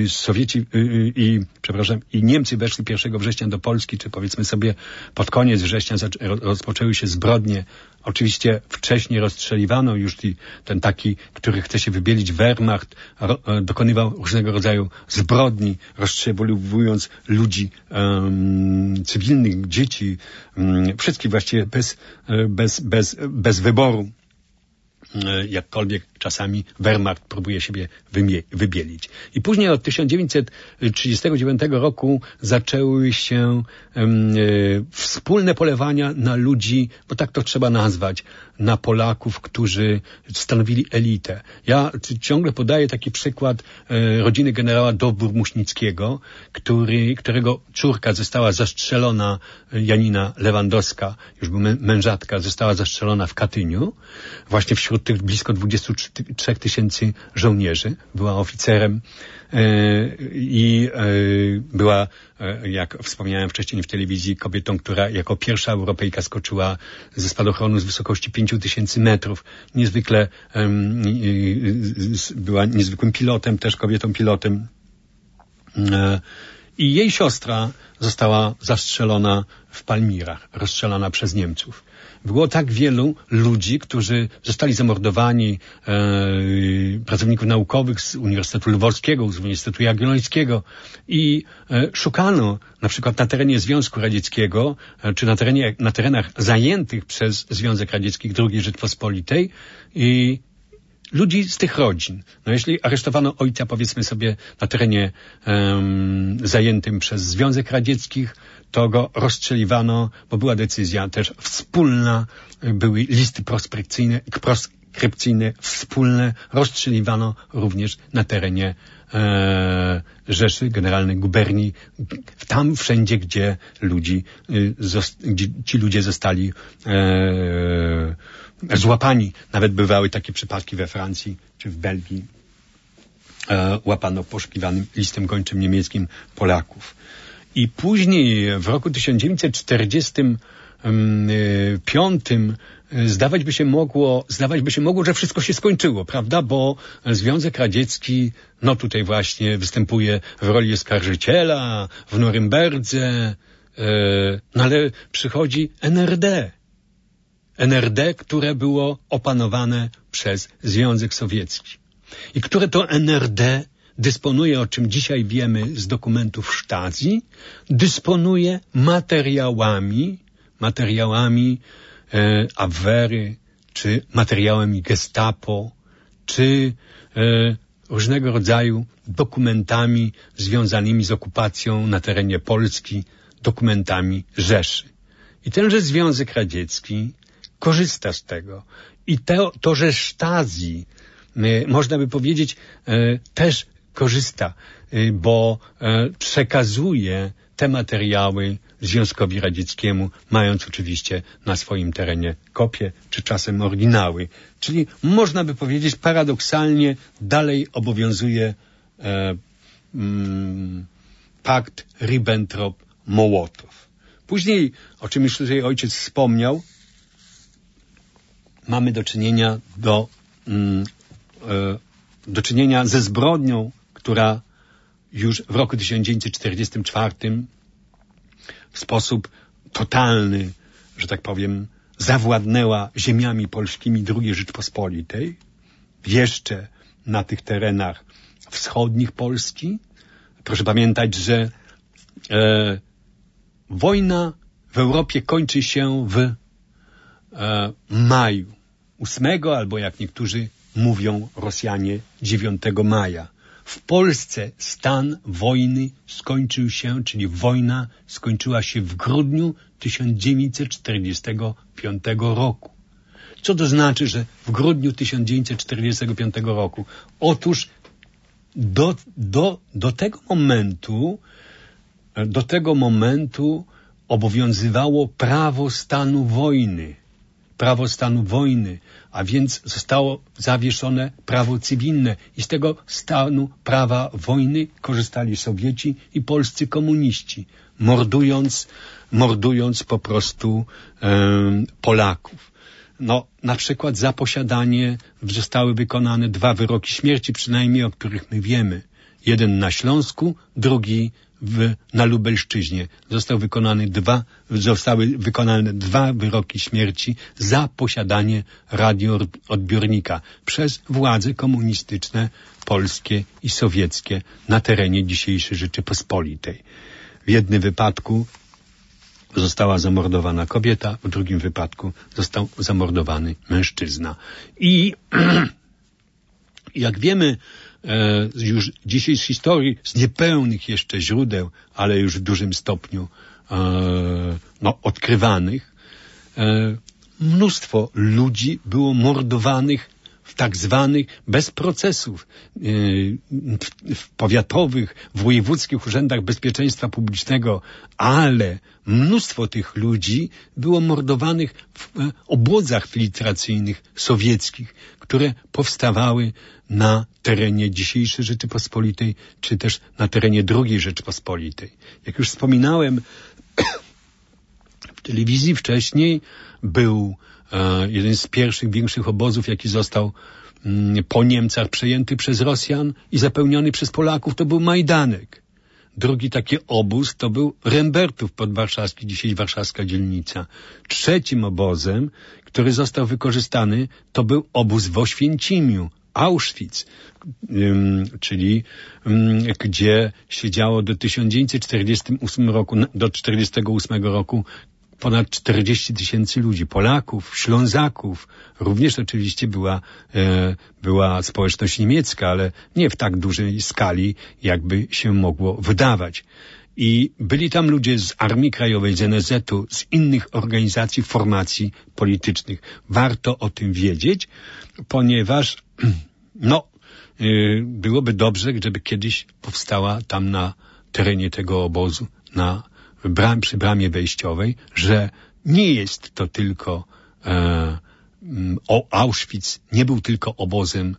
i Niemcy weszli 1 września do Polski, czy powiedzmy sobie pod koniec września rozpoczęły się zbrodnie. Oczywiście wcześniej rozstrzeliwano już ten taki, który chce się wybielić, Wehrmacht, dokonywał różnego rodzaju zbrodni, rozstrzeliwując ludzi cywilnych, dzieci, wszystkich właściwie bez wyboru. Jakkolwiek czasami Wehrmacht próbuje siebie wybielić. I później od 1939 roku zaczęły się wspólne polewania na ludzi, bo tak to trzeba nazwać, na Polaków, którzy stanowili elitę. Ja ciągle podaję taki przykład rodziny generała Dowbor-Muśnickiego, którego córka została zastrzelona, Janina Lewandowska, już była mężatka, została zastrzelona w Katyniu, właśnie wśród tych blisko 23 tysięcy żołnierzy. Była oficerem i była, jak wspomniałem wcześniej w telewizji, kobietą, która jako pierwsza Europejka skoczyła ze spadochronu z wysokości 5000 metrów. Niezwykle była niezwykłym pilotem, też kobietą pilotem. I jej siostra została zastrzelona w Palmirach, rozstrzelana przez Niemców. Było tak wielu ludzi, którzy zostali zamordowani, pracowników naukowych z Uniwersytetu Lwowskiego, z Uniwersytetu Jagiellońskiego i szukano na przykład na terenie Związku Radzieckiego, czy na terenach zajętych przez Związek Radziecki II Rzeczpospolitej i ludzi z tych rodzin. No jeśli aresztowano ojca, powiedzmy sobie, na terenie zajętym przez Związek Radziecki, to go rozstrzeliwano, bo była decyzja też wspólna, były listy proskrypcyjne wspólne, rozstrzeliwano również na terenie Rzeszy, Generalnej Guberni, tam wszędzie, gdzie ci ludzie zostali złapani. Nawet bywały takie przypadki we Francji czy w Belgii. Łapano poszukiwanym listem gończym niemieckim Polaków. I później w roku 1945 zdawać by się mogło, że wszystko się skończyło, prawda? Bo Związek Radziecki, no tutaj właśnie występuje w roli oskarżyciela w Norymberdze, no ale przychodzi NRD, które było opanowane przez Związek Sowiecki. I które to NRD dysponuje, o czym dzisiaj wiemy z dokumentów Stasi, dysponuje materiałami Abwehry, czy materiałami Gestapo, czy różnego rodzaju dokumentami związanymi z okupacją na terenie Polski, dokumentami Rzeszy. I tenże Związek Radziecki korzysta z tego. I to że Stasi, można by powiedzieć, też korzysta, bo przekazuje te materiały Związkowi Radzieckiemu, mając oczywiście na swoim terenie kopie, czy czasem oryginały. Czyli można by powiedzieć, paradoksalnie dalej obowiązuje pakt Ribbentrop-Mołotow. Później, o czym już tutaj ojciec wspomniał, mamy do czynienia ze zbrodnią, która już w roku 1944 w sposób totalny, że tak powiem, zawładnęła ziemiami polskimi II Rzeczpospolitej, jeszcze na tych terenach wschodnich Polski. Proszę pamiętać, że wojna w Europie kończy się w maju, 8 albo jak niektórzy mówią Rosjanie 9 maja. W Polsce stan wojny skończył się, czyli wojna skończyła się w grudniu 1945 roku. Co to znaczy, że w grudniu 1945 roku? Otóż do tego momentu obowiązywało prawo stanu wojny, a więc zostało zawieszone prawo cywilne i z tego stanu prawa wojny korzystali Sowieci i polscy komuniści, mordując po prostu Polaków. No, na przykład za posiadanie zostały wykonane 2 wyroki śmierci, przynajmniej o których my wiemy. Jeden na Śląsku, drugi na Lubelszczyźnie. Zostały wykonane 2 wyroki śmierci za posiadanie radioodbiornika przez władze komunistyczne polskie i sowieckie na terenie dzisiejszej Rzeczypospolitej. W jednym wypadku została zamordowana kobieta, w drugim wypadku został zamordowany mężczyzna. I jak wiemy już dzisiaj z historii, z niepełnych jeszcze źródeł, ale już w dużym stopniu odkrywanych, mnóstwo ludzi było mordowanych w tak zwanych bez procesów w powiatowych, w wojewódzkich urzędach bezpieczeństwa publicznego, ale mnóstwo tych ludzi było mordowanych w obozach filtracyjnych sowieckich, które powstawały na terenie dzisiejszej Rzeczypospolitej, czy też na terenie II Rzeczypospolitej. Jak już wspominałem, w telewizji wcześniej był jeden z pierwszych większych obozów, jaki został po Niemcach przejęty przez Rosjan i zapełniony przez Polaków, to był Majdanek. Drugi taki obóz to był Rembertów podwarszawski, dzisiaj warszawska dzielnica. Trzecim obozem, który został wykorzystany, to był obóz w Oświęcimiu, Auschwitz, czyli gdzie siedziało do 1948 roku, do 1948 roku ponad 40 000 ludzi, Polaków, Ślązaków. Również oczywiście była społeczność niemiecka, ale nie w tak dużej skali, jakby się mogło wydawać. I byli tam ludzie z Armii Krajowej, z NSZ-u, z innych organizacji, formacji politycznych. Warto o tym wiedzieć, ponieważ byłoby dobrze, gdyby kiedyś powstała tam na terenie tego obozu, przy bramie wejściowej, że nie jest to tylko Auschwitz nie był tylko obozem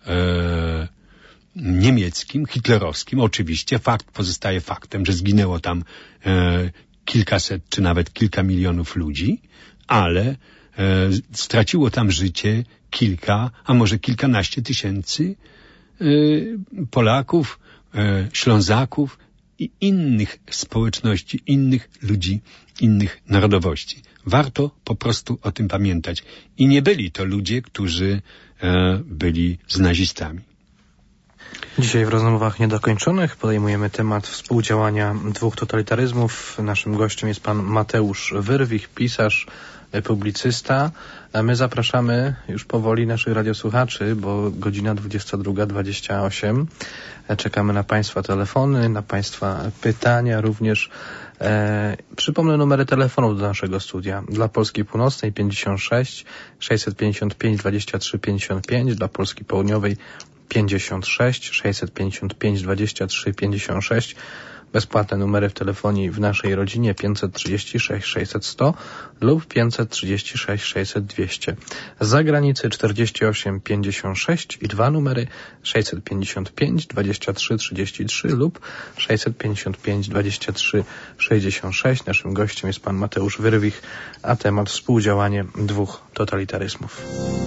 niemieckim, hitlerowskim. Oczywiście fakt pozostaje faktem, że zginęło tam kilkaset czy nawet kilka milionów ludzi, ale straciło tam życie kilka, a może kilkanaście tysięcy Polaków, Ślązaków i innych społeczności, innych ludzi, innych narodowości. Warto po prostu o tym pamiętać. I nie byli to ludzie, którzy byli z nazistami. Dzisiaj w rozmowach niedokończonych podejmujemy temat współdziałania dwóch totalitaryzmów. Naszym gościem jest pan Mateusz Wyrwich, pisarz, publicysta. A my zapraszamy już powoli naszych radiosłuchaczy, bo godzina 22:28. Czekamy na państwa telefony, na państwa pytania również. Przypomnę numery telefonów do naszego studia. Dla Polski Północnej 56 655 23 55, dla Polski Południowej 56 655 23 56. Bezpłatne numery w telefonii w naszej rodzinie 536 600 100 lub 536 600 200. Z zagranicy 48 56 i dwa numery 655 23 33 lub 655 23 66. Naszym gościem jest pan Mateusz Wyrwich, a temat współdziałanie dwóch totalitaryzmów.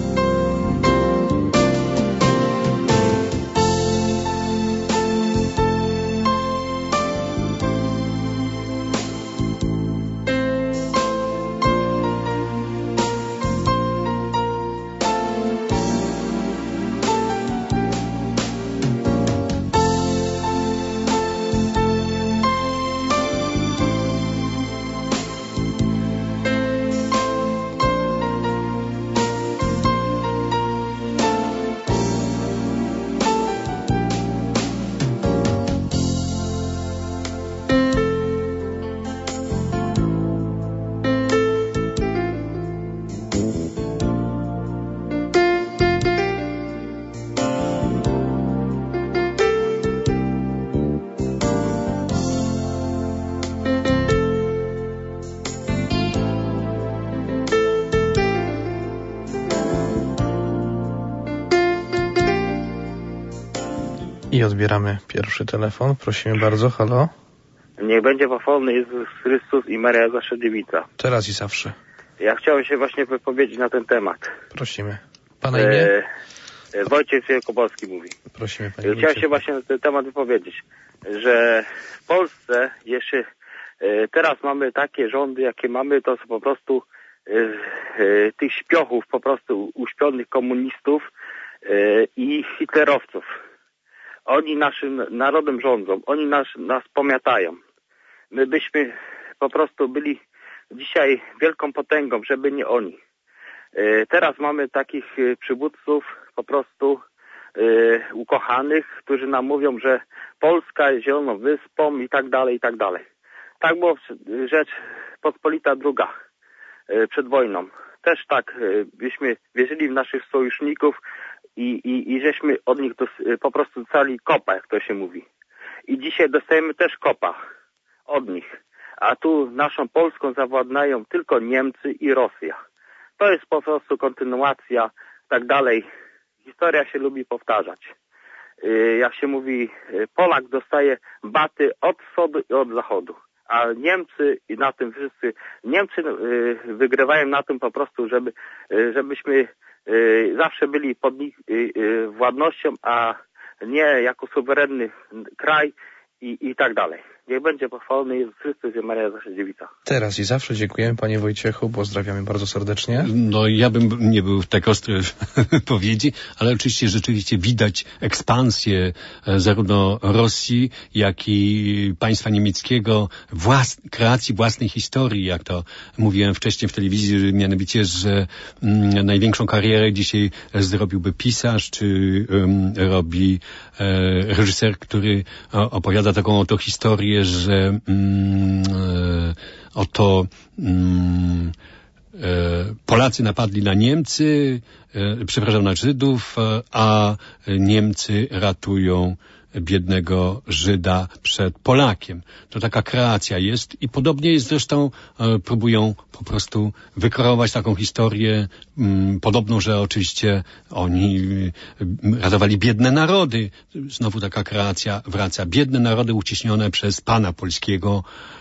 I odbieramy pierwszy telefon. Prosimy bardzo. Halo? Niech będzie pochwalony Jezus Chrystus i Maria Zawsze Dziewica. Teraz i zawsze. Ja chciałem się właśnie wypowiedzieć na ten temat. Prosimy. Pana imię? Wojciech Wielkopolski mówi. Prosimy, panie Chciałem się właśnie na ten temat wypowiedzieć, że w Polsce jeszcze teraz mamy takie rządy, jakie mamy, to są po prostu tych śpiochów, po prostu uśpionych komunistów i hitlerowców. Oni naszym narodem rządzą, oni nas pomiatają. My byśmy po prostu byli dzisiaj wielką potęgą, żeby nie oni. Teraz mamy takich przywódców po prostu ukochanych, którzy nam mówią, że Polska jest zieloną wyspą i tak dalej, i tak dalej. Tak było Rzeczpospolita druga przed wojną. Też tak byśmy wierzyli w naszych sojuszników i żeśmy od nich po prostu dostali kopa, jak to się mówi. I dzisiaj dostajemy też kopa od nich. A tu naszą Polską zawładnają tylko Niemcy i Rosja. To jest po prostu kontynuacja, tak dalej. Historia się lubi powtarzać. Jak się mówi, Polak dostaje baty od wschodu i od zachodu. A Niemcy i na tym wszyscy, Niemcy wygrywają na tym po prostu, żebyśmy zawsze byli pod nich władnością, a nie jako suwerenny kraj i tak dalej. Niech będzie pochwalony Jezus Chrystus i Maria Zawsze Dziewica. Teraz i zawsze dziękujemy, panie Wojciechu, pozdrawiamy bardzo serdecznie. No ja bym nie był w tak ostrej wypowiedzi, ale oczywiście rzeczywiście widać ekspansję zarówno Rosji, jak i państwa niemieckiego, kreacji własnej historii, jak to mówiłem wcześniej w telewizji, mianowicie, że największą karierę dzisiaj zrobiłby pisarz, czy robi reżyser, który opowiada taką oto historię, że Polacy napadli na Niemcy, na Żydów, a Niemcy ratują biednego Żyda przed Polakiem. To taka kreacja jest i podobnie jest zresztą, próbują po prostu wykreować taką historię podobną, że oczywiście oni ratowali biedne narody. Znowu taka kreacja wraca. Biedne narody uciśnione przez pana polskiego,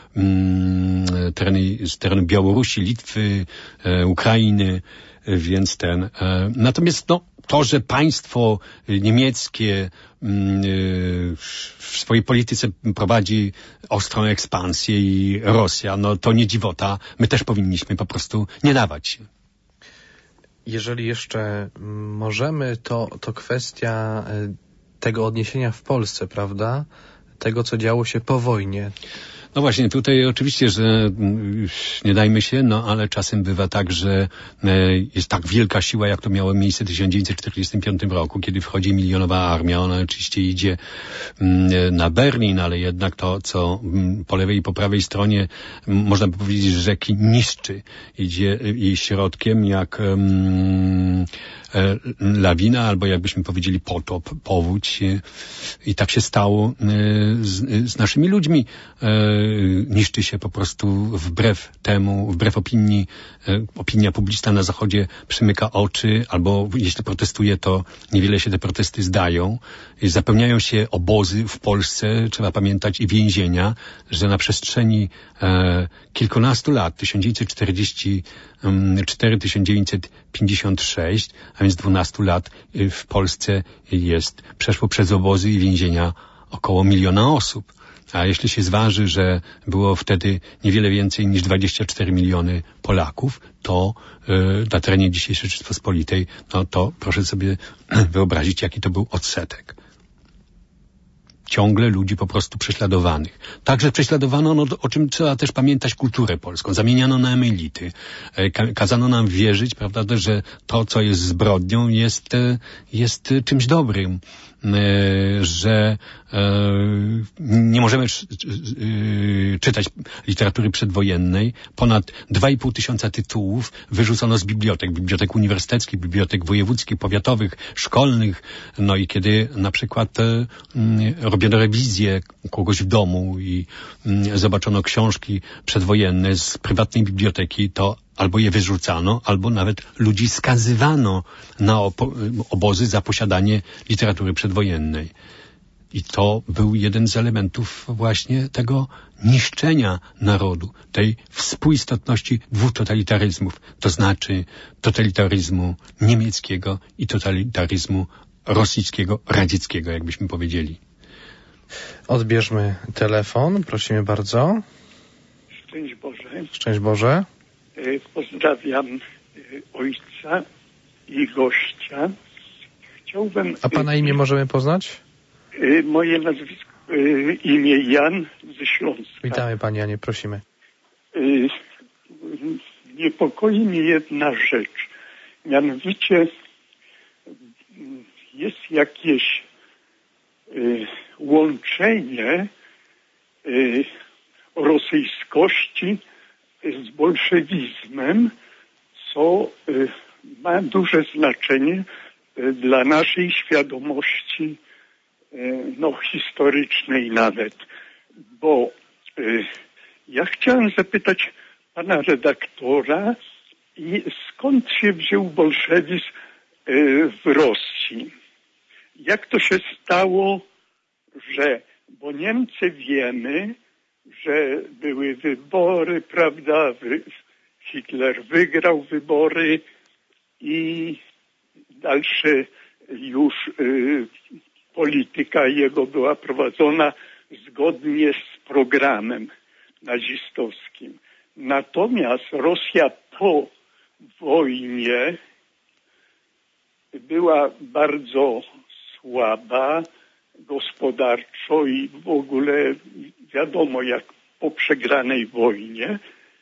z terenu Białorusi, Litwy, Ukrainy, więc natomiast to, że państwo niemieckie w swojej polityce prowadzi ostrą ekspansję i Rosja, to nie dziwota. My też powinniśmy po prostu nie dawać się. Jeżeli jeszcze możemy, to kwestia tego odniesienia w Polsce, prawda? Tego, co działo się po wojnie. No właśnie, tutaj oczywiście, że nie dajmy się, no ale czasem bywa tak, że jest tak wielka siła, jak to miało miejsce w 1945 roku, kiedy wchodzi milionowa armia. Ona oczywiście idzie na Berlin, ale jednak to, co po lewej i po prawej stronie, można by powiedzieć, rzeki niszczy. Idzie jej środkiem jak lawina, albo jakbyśmy powiedzieli potop, powódź. I tak się stało z naszymi ludźmi. Niszczy się po prostu wbrew temu, wbrew opinii. Opinia publiczna na Zachodzie przymyka oczy, albo jeśli protestuje, to niewiele się te protesty zdają. Zapełniają się obozy w Polsce, trzeba pamiętać, i więzienia, że na przestrzeni kilkunastu lat, 1944-1956, a więc 12 lat w Polsce przeszło przez obozy i więzienia około 1 miliona osób. A jeśli się zważy, że było wtedy niewiele więcej niż 24 miliony Polaków, to na terenie dzisiejszej Rzeczypospolitej, no to proszę sobie wyobrazić, jaki to był odsetek. Ciągle ludzi po prostu prześladowanych. Także prześladowano, no, o czym trzeba też pamiętać, kulturę polską. Zamieniano na emelity. Kazano nam wierzyć, prawda, że to, co jest zbrodnią, jest czymś dobrym. Że nie możemy czytać literatury przedwojennej. Ponad 2,5 tysiąca tytułów wyrzucono z bibliotek uniwersyteckich, bibliotek wojewódzkich, powiatowych, szkolnych. No i kiedy na przykład robiono rewizję kogoś w domu i zobaczono książki przedwojenne z prywatnej biblioteki, to albo je wyrzucano, albo nawet ludzi skazywano na obozy za posiadanie literatury przedwojennej. I to był jeden z elementów właśnie tego niszczenia narodu, tej współistotności 2 totalitaryzmów, to znaczy totalitaryzmu niemieckiego i totalitaryzmu rosyjskiego, radzieckiego, jakbyśmy powiedzieli. Odbierzmy telefon, prosimy bardzo. Szczęść Boże. Szczęść Boże. Pozdrawiam ojca i gościa. Chciałbym... A pana imię możemy poznać? Moje nazwisko, imię Jan ze Śląska. Witamy panie Janie, prosimy. Niepokoi mnie jedna rzecz. Mianowicie jest jakieś łączenie rosyjskości z bolszewizmem, co ma duże znaczenie dla naszej świadomości historycznej nawet. Bo ja chciałem zapytać pana redaktora, skąd się wziął bolszewizm w Rosji? Jak to się stało, bo Niemcy wiemy, że były wybory, prawda, Hitler wygrał wybory i dalsze już polityka jego była prowadzona zgodnie z programem nazistowskim. Natomiast Rosja po wojnie była bardzo słaba gospodarczo i w ogóle wiadomo jak po przegranej wojnie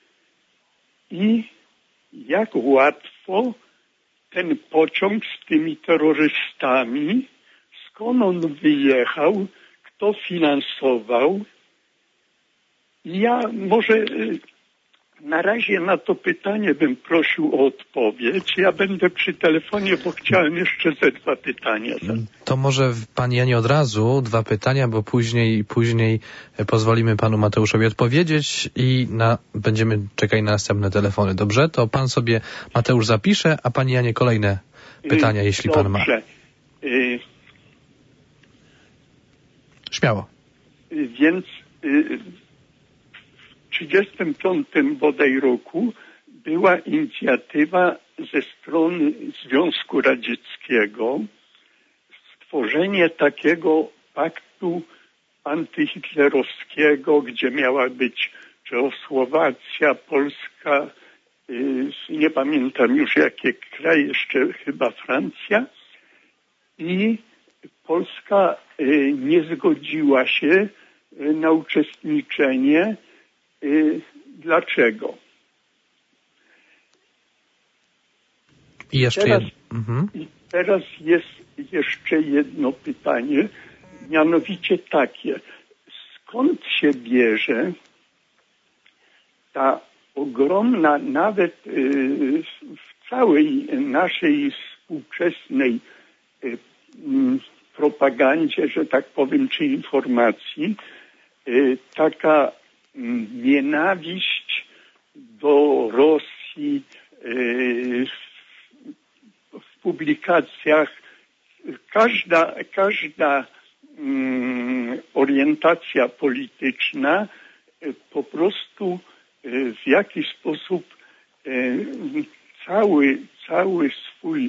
i jak łatwo ten pociąg z tymi terrorystami, skąd on wyjechał, kto finansował. Ja może na razie na to pytanie bym prosił o odpowiedź. Ja będę przy telefonie, bo chciałem jeszcze ze 2 pytania. To może pan Janie od razu 2 pytania, bo później pozwolimy panu Mateuszowi odpowiedzieć i będziemy czekali na następne telefony. Dobrze? To pan sobie, Mateusz, zapisze, a pani Janie kolejne pytania, jeśli pan ma. Śmiało. Więc w 1935 bodaj roku była inicjatywa ze strony Związku Radzieckiego stworzenie takiego paktu antyhitlerowskiego, gdzie miała być Czechosłowacja, Polska, nie pamiętam już jakie kraje, jeszcze chyba Francja i Polska nie zgodziła się na uczestniczenie. Dlaczego? I teraz jest jeszcze jedno pytanie, mianowicie takie. Skąd się bierze ta ogromna, nawet w całej naszej współczesnej propagandzie, że tak powiem, czy informacji, taka nienawiść do Rosji w publikacjach. Każda orientacja polityczna po prostu w jakiś sposób cały swój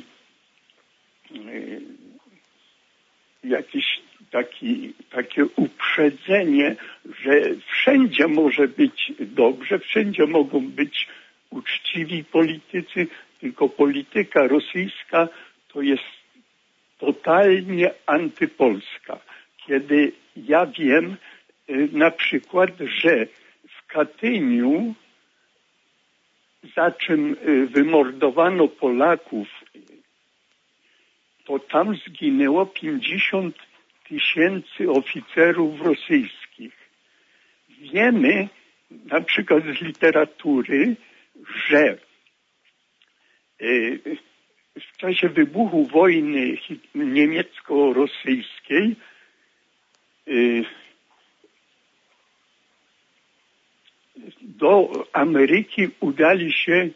jakiś takie uprzedzenie, że wszędzie może być dobrze, wszędzie mogą być uczciwi politycy, tylko polityka rosyjska to jest totalnie antypolska. Kiedy ja wiem na przykład, że w Katyniu, za czym wymordowano Polaków, to tam zginęło 50 000 oficerów rosyjskich. Wiemy na przykład z literatury, że w czasie wybuchu wojny niemiecko-rosyjskiej do Ameryki udali się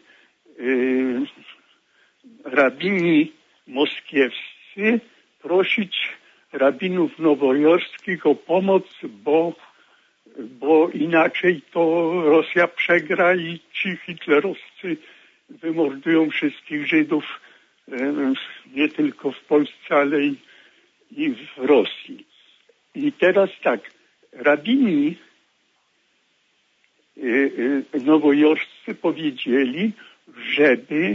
rabini moskiewscy prosić rabinów nowojorskich o pomoc, bo inaczej to Rosja przegra i ci hitlerowcy wymordują wszystkich Żydów, nie tylko w Polsce, ale i w Rosji. I teraz tak, rabini nowojorscy powiedzieli, żeby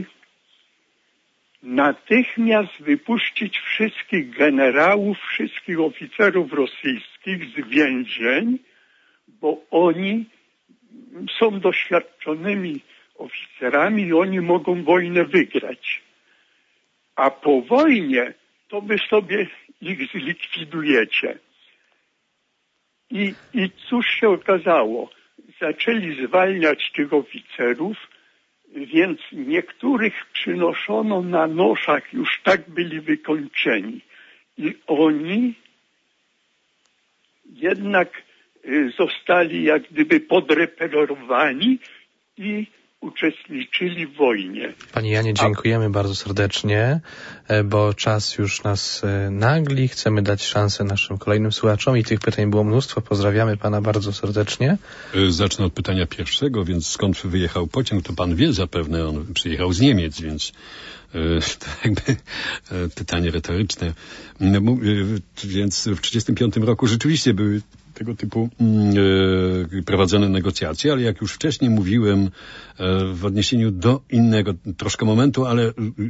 natychmiast wypuścić wszystkich generałów, wszystkich oficerów rosyjskich z więzień, bo oni są doświadczonymi oficerami i oni mogą wojnę wygrać. A po wojnie to wy sobie ich zlikwidujecie. I cóż się okazało? Zaczęli zwalniać tych oficerów, więc niektórych przynoszono na noszach, już tak byli wykończeni. I oni jednak zostali jak gdyby podreperowani i uczestniczyli w wojnie. Panie Janie, dziękujemy bardzo serdecznie, bo czas już nas nagli. Chcemy dać szansę naszym kolejnym słuchaczom i tych pytań było mnóstwo. Pozdrawiamy pana bardzo serdecznie. Zacznę od pytania pierwszego, więc skąd wyjechał pociąg, to pan wie zapewne, on przyjechał z Niemiec, więc to jakby pytanie retoryczne. Więc w 1935 roku rzeczywiście były tego typu prowadzone negocjacje, ale jak już wcześniej mówiłem w odniesieniu do innego troszkę momentu, ale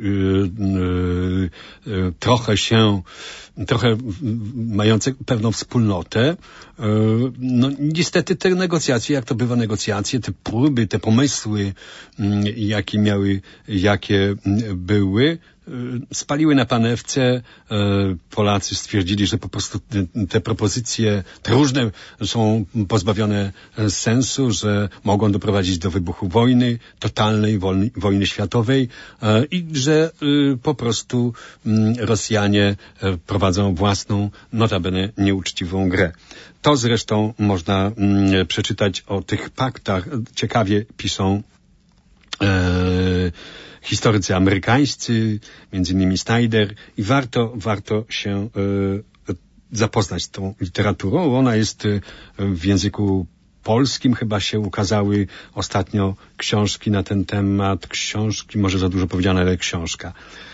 trochę mające pewną wspólnotę, no niestety te negocjacje, jak to bywa negocjacje, te próby, te pomysły, jakie były, spaliły na panewce. Polacy stwierdzili, że po prostu te propozycje, te różne są pozbawione sensu, że mogą doprowadzić do wybuchu wojny, totalnej wojny światowej i że po prostu Rosjanie prowadzą własną, notabene nieuczciwą grę. To zresztą można przeczytać o tych paktach. Ciekawie piszą historycy amerykańscy, między innymi Snyder, i warto się zapoznać z tą literaturą. Ona jest w języku polskim, chyba się ukazały ostatnio książki na ten temat. Książki, może za dużo powiedziane, ale książka.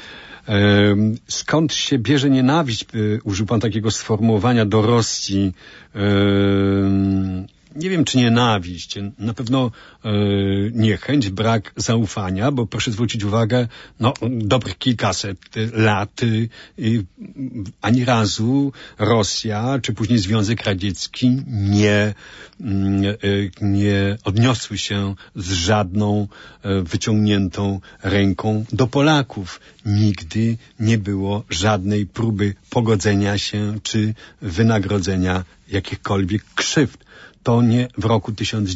Skąd się bierze nienawiść? Użył pan takiego sformułowania do Rosji. nie wiem, czy nienawiść, na pewno niechęć, brak zaufania, bo proszę zwrócić uwagę, dobrych kilkaset lat ani razu Rosja, czy później Związek Radziecki nie odniosły się z żadną wyciągniętą ręką do Polaków. Nigdy nie było żadnej próby pogodzenia się, czy wynagrodzenia jakichkolwiek krzywd. To nie w roku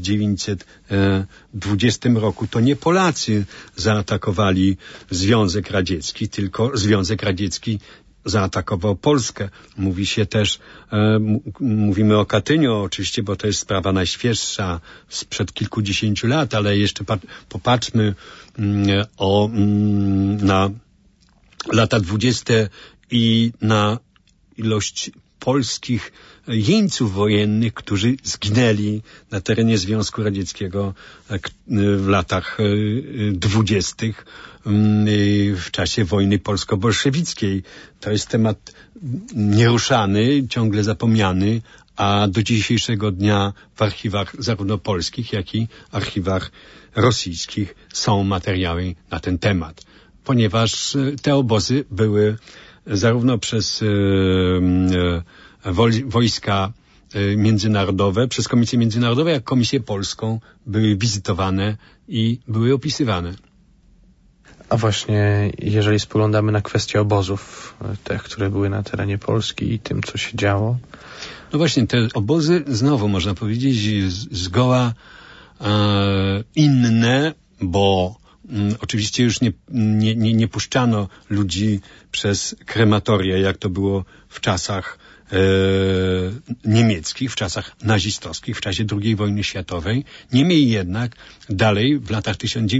1920 roku, to nie Polacy zaatakowali Związek Radziecki, tylko Związek Radziecki zaatakował Polskę. Mówi się też, mówimy o Katyniu oczywiście, bo to jest sprawa najświeższa sprzed kilkudziesięciu lat, ale jeszcze popatrzmy na lata 20. i na ilość polskich jeńców wojennych, którzy zginęli na terenie Związku Radzieckiego w latach 20. w czasie wojny polsko-bolszewickiej. To jest temat nieruszany, ciągle zapomniany, a do dzisiejszego dnia w archiwach zarówno polskich, jak i archiwach rosyjskich są materiały na ten temat. Ponieważ te obozy były zarówno przez wojska międzynarodowe, przez Komisje Międzynarodowe, jak Komisję Polską były wizytowane i były opisywane. A właśnie, jeżeli spoglądamy na kwestię obozów, te, które były na terenie Polski i tym, co się działo. No właśnie, te obozy, znowu można powiedzieć, zgoła inne, bo oczywiście już nie puszczano ludzi przez krematoria, jak to było w czasach niemieckich, w czasach nazistowskich, w czasie II wojny światowej. Niemniej jednak dalej w latach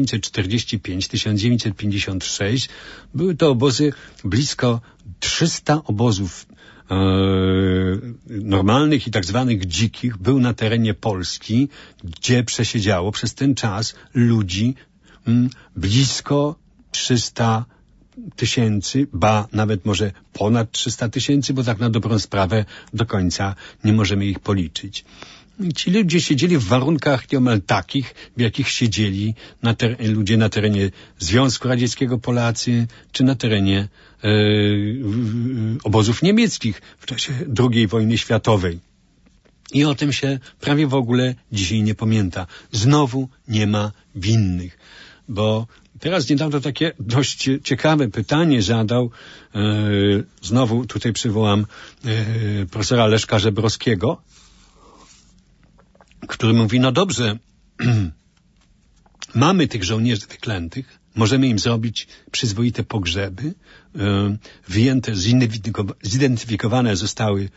1945-1956 były to obozy, blisko 300 obozów normalnych i tak zwanych dzikich był na terenie Polski, gdzie przesiedziało przez ten czas ludzi blisko 300 tysięcy, ba nawet może ponad 300 tysięcy, bo tak na dobrą sprawę do końca nie możemy ich policzyć. Ci ludzie siedzieli w warunkach nieomal takich, w jakich siedzieli ludzie na terenie Związku Radzieckiego, Polacy, czy na terenie obozów niemieckich w czasie II wojny światowej. I o tym się prawie w ogóle dzisiaj nie pamięta. Znowu nie ma winnych, bo teraz niedawno takie dość ciekawe pytanie zadał, znowu tutaj przywołam profesora Leszka Żebrowskiego, który mówi, no dobrze, mamy tych żołnierzy wyklętych, możemy im zrobić przyzwoite pogrzeby, wyjęte, zidentyfikowane zostały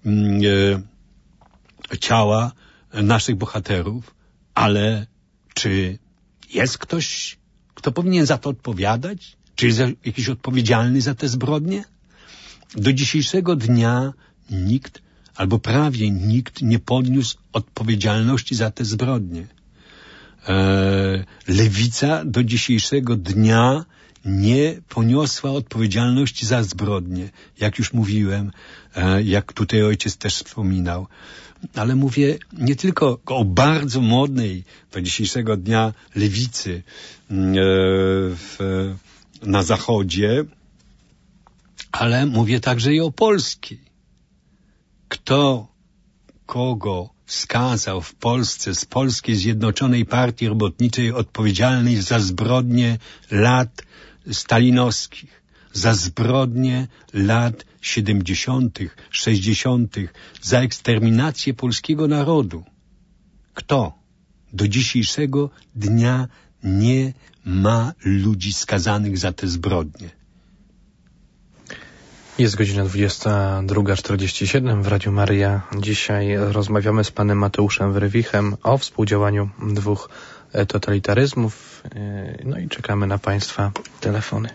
ciała naszych bohaterów, ale czy jest ktoś, kto powinien za to odpowiadać? Czy jest jakiś odpowiedzialny za te zbrodnie? Do dzisiejszego dnia nikt, albo prawie nikt nie podniósł odpowiedzialności za te zbrodnie. Lewica do dzisiejszego dnia nie poniosła odpowiedzialności za zbrodnie. Jak już mówiłem, jak tutaj ojciec też wspominał. Ale mówię nie tylko o bardzo modnej do dzisiejszego dnia lewicy na Zachodzie, ale mówię także i o polskiej. Kto kogo skazał w Polsce z Polskiej Zjednoczonej Partii Robotniczej odpowiedzialnej za zbrodnie lat stalinowskich, za zbrodnie lat 70., 60., za eksterminację polskiego narodu? Kto? Do dzisiejszego dnia nie ma ludzi skazanych za te zbrodnie. Jest godzina 22:47 w Radiu Maryja. Dzisiaj rozmawiamy z panem Mateuszem Wrywichem o współdziałaniu dwóch totalitaryzmów. No i czekamy na państwa telefony.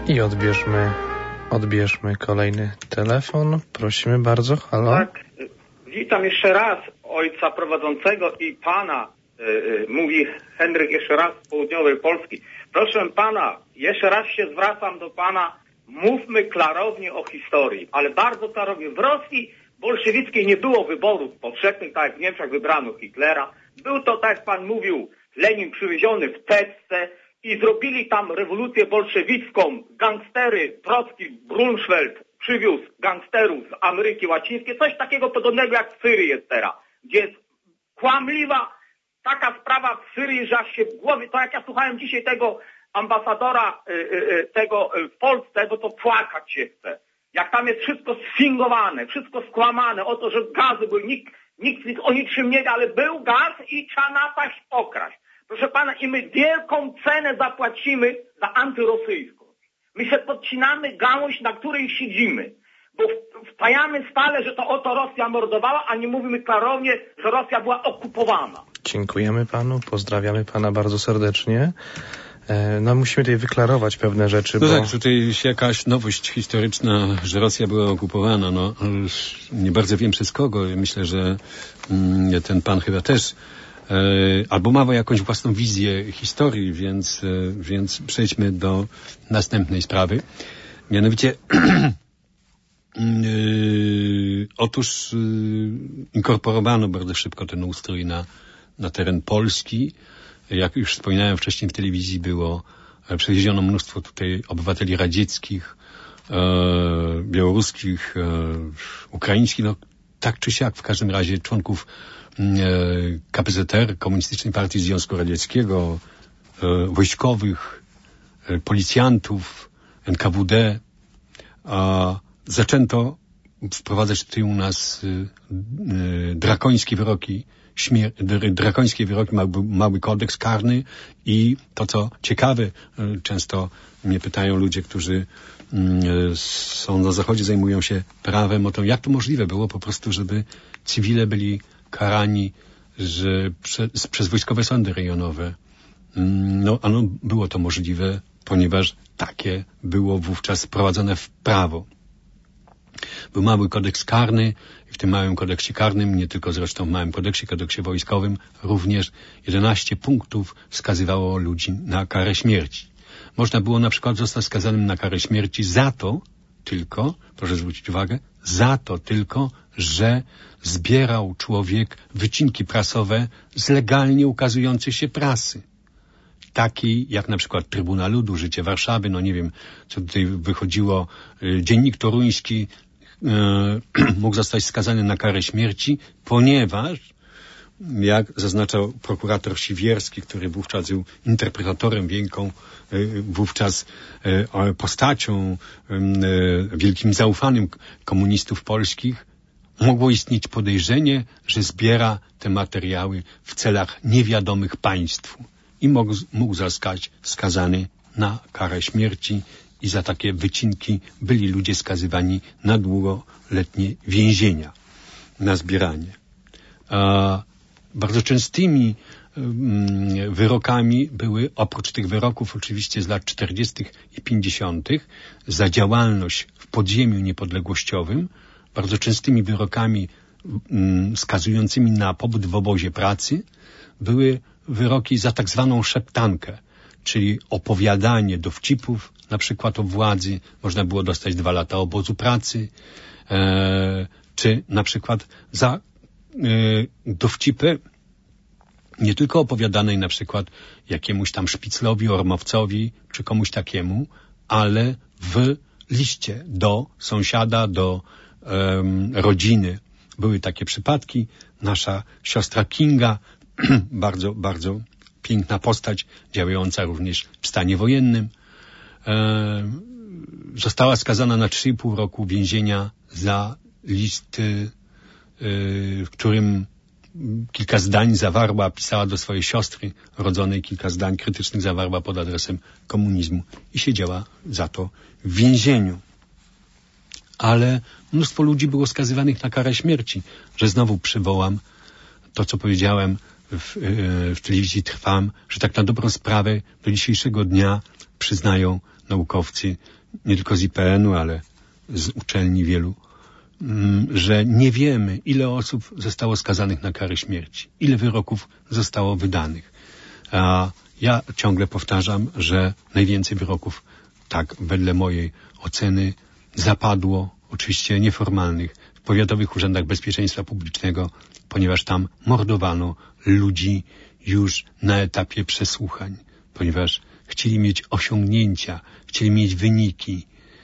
I odbierzmy kolejny telefon. Prosimy bardzo, halo. Tak, witam jeszcze raz ojca prowadzącego i pana, mówi Henryk jeszcze raz z południowej Polski. Proszę pana, jeszcze raz się zwracam do pana, mówmy klarownie o historii, ale bardzo klarownie. W Rosji bolszewickiej nie było wyborów powszechnych, tak jak w Niemczech wybrano Hitlera. Był to, tak jak pan mówił, Lenin przywieziony w teczce i zrobili tam rewolucję bolszewicką. Gangstery, Trocki, Brunschweld przywiózł gangsterów z Ameryki Łacińskiej. Coś takiego podobnego jak w Syrii jest teraz, gdzie jest kłamliwa taka sprawa w Syrii, że aż się w głowie, to jak ja słuchałem dzisiaj tego ambasadora tego w Polsce, bo to płakać się chce. Jak tam jest wszystko sfingowane, wszystko skłamane o to, że gazy były, nikt o niczym nie wie, ale był gaz i trzeba napaść, okraść. Proszę pana, i my wielką cenę zapłacimy za antyrosyjskość. My się podcinamy gałąź, na której siedzimy, bo wpajamy stale, że to oto Rosja mordowała, a nie mówimy klarownie, że Rosja była okupowana. Dziękujemy panu, pozdrawiamy pana bardzo serdecznie. No musimy tutaj wyklarować pewne rzeczy. No bo... tak, tutaj się jakaś nowość historyczna, że Rosja była okupowana. No nie bardzo wiem przez kogo. Myślę, że ten pan chyba też albo ma jakąś własną wizję historii, więc przejdźmy do następnej sprawy. Mianowicie otóż inkorporowano bardzo szybko ten ustrój na teren Polski. Jak już wspominałem wcześniej, w telewizji przewieziono mnóstwo tutaj obywateli radzieckich, białoruskich, ukraińskich, no tak czy siak w każdym razie członków KPZR, Komunistycznej Partii Związku Radzieckiego, wojskowych, policjantów, NKWD. Zaczęto wprowadzać tutaj u nas drakońskie wyroki, mały kodeks karny i to, co ciekawe, często mnie pytają ludzie, którzy są na Zachodzie, zajmują się prawem, o to, jak to możliwe było po prostu, żeby cywile byli karani przez wojskowe sądy rejonowe. No, było to możliwe, ponieważ takie było wówczas wprowadzone w prawo. Był mały kodeks karny i w tym małym kodeksie karnym, nie tylko zresztą w małym kodeksie wojskowym, również 11 punktów wskazywało ludzi na karę śmierci. Można było na przykład zostać skazanym na karę śmierci za to tylko, proszę zwrócić uwagę, za to tylko, że zbierał człowiek wycinki prasowe z legalnie ukazującej się prasy. Takiej jak na przykład Trybuna Ludu, Życie Warszawy, no nie wiem, co tutaj wychodziło, Dziennik Toruński mógł zostać skazany na karę śmierci, ponieważ, jak zaznaczał prokurator Siwierski, który wówczas był interpretatorem wówczas postacią, wielkim zaufanym komunistów polskich, mogło istnieć podejrzenie, że zbiera te materiały w celach niewiadomych państwu i mógł zostać skazany na karę śmierci i za takie wycinki byli ludzie skazywani na długoletnie więzienia, na zbieranie. Bardzo częstymi wyrokami były, oprócz tych wyroków oczywiście z lat 40. i 50. za działalność w podziemiu niepodległościowym, bardzo częstymi wyrokami skazującymi na pobyt w obozie pracy były wyroki za tak zwaną szeptankę, czyli opowiadanie dowcipów, na przykład o władzy. Można było dostać 2 lata obozu pracy, czy na przykład za dowcipy nie tylko opowiadanej na przykład jakiemuś tam szpiclowi, ormowcowi, czy komuś takiemu, ale w liście do sąsiada, do rodziny. Były takie przypadki. Nasza siostra Kinga, bardzo, bardzo piękna postać, działająca również w stanie wojennym, została skazana na 3,5 roku więzienia za list, w którym kilka zdań zawarła, pisała do swojej siostry rodzonej, kilka zdań krytycznych zawarła pod adresem komunizmu i siedziała za to w więzieniu. Ale mnóstwo ludzi było skazywanych na karę śmierci, że znowu przywołam to, co powiedziałem w telewizji Trwam, że tak na dobrą sprawę do dzisiejszego dnia przyznają naukowcy, nie tylko z IPN-u, ale z uczelni wielu, że nie wiemy, ile osób zostało skazanych na karę śmierci, ile wyroków zostało wydanych. A ja ciągle powtarzam, że najwięcej wyroków, tak wedle mojej oceny, zapadło, oczywiście nieformalnych, w powiatowych urzędach bezpieczeństwa publicznego, ponieważ tam mordowano ludzi już na etapie przesłuchań, ponieważ chcieli mieć osiągnięcia, chcieli mieć wyniki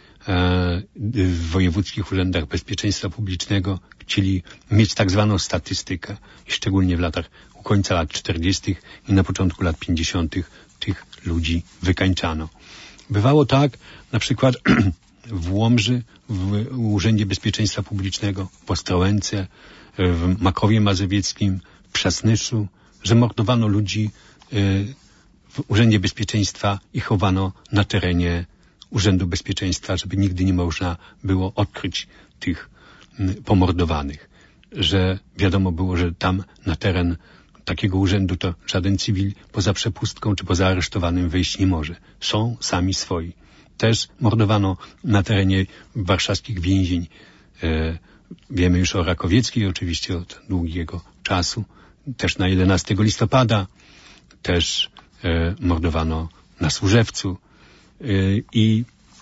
w wojewódzkich urzędach bezpieczeństwa publicznego, chcieli mieć tak zwaną statystykę i szczególnie w latach, u końca lat 40. i na początku lat 50. tych ludzi wykańczano. Bywało tak, na przykład w Łomży, w Urzędzie Bezpieczeństwa Publicznego, w Ostrołęce, w Makowie Mazowieckim, w Przasnyszu, że mordowano ludzi w Urzędzie Bezpieczeństwa i chowano na terenie Urzędu Bezpieczeństwa, żeby nigdy nie można było odkryć tych pomordowanych. Że wiadomo było, że tam na teren takiego urzędu to żaden cywil poza przepustką czy poza aresztowanym wejść nie może. Są sami swoi. Też mordowano na terenie warszawskich więzień. Wiemy już o Rakowieckiej, oczywiście od długiego czasu. Też na 11 listopada. Też mordowano na Służewcu. I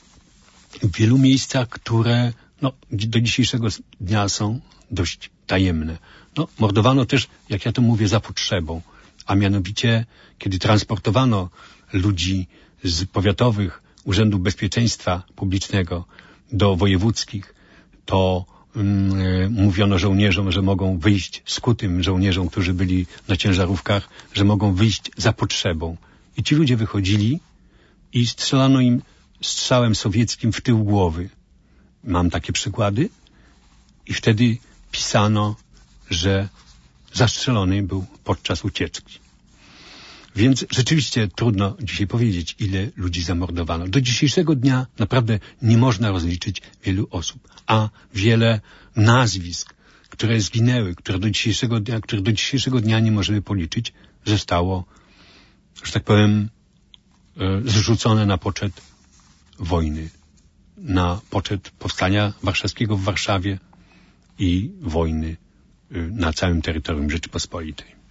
w wielu miejscach, które do dzisiejszego dnia są dość tajemne. Mordowano też, jak ja to mówię, za potrzebą. A mianowicie, kiedy transportowano ludzi z powiatowych Urzędów Bezpieczeństwa Publicznego do wojewódzkich, to mówiono żołnierzom, że mogą wyjść, skutym żołnierzom, którzy byli na ciężarówkach, że mogą wyjść za potrzebą. I ci ludzie wychodzili i strzelano im strzałem sowieckim w tył głowy. Mam takie przykłady. I wtedy pisano, że zastrzelony był podczas ucieczki. Więc rzeczywiście trudno dzisiaj powiedzieć, ile ludzi zamordowano. Do dzisiejszego dnia naprawdę nie można rozliczyć wielu osób, a wiele nazwisk, które zginęły, które do dzisiejszego dnia nie możemy policzyć, zostało, że tak powiem, zrzucone na poczet wojny, na poczet powstania warszawskiego w Warszawie i wojny na całym terytorium Rzeczypospolitej.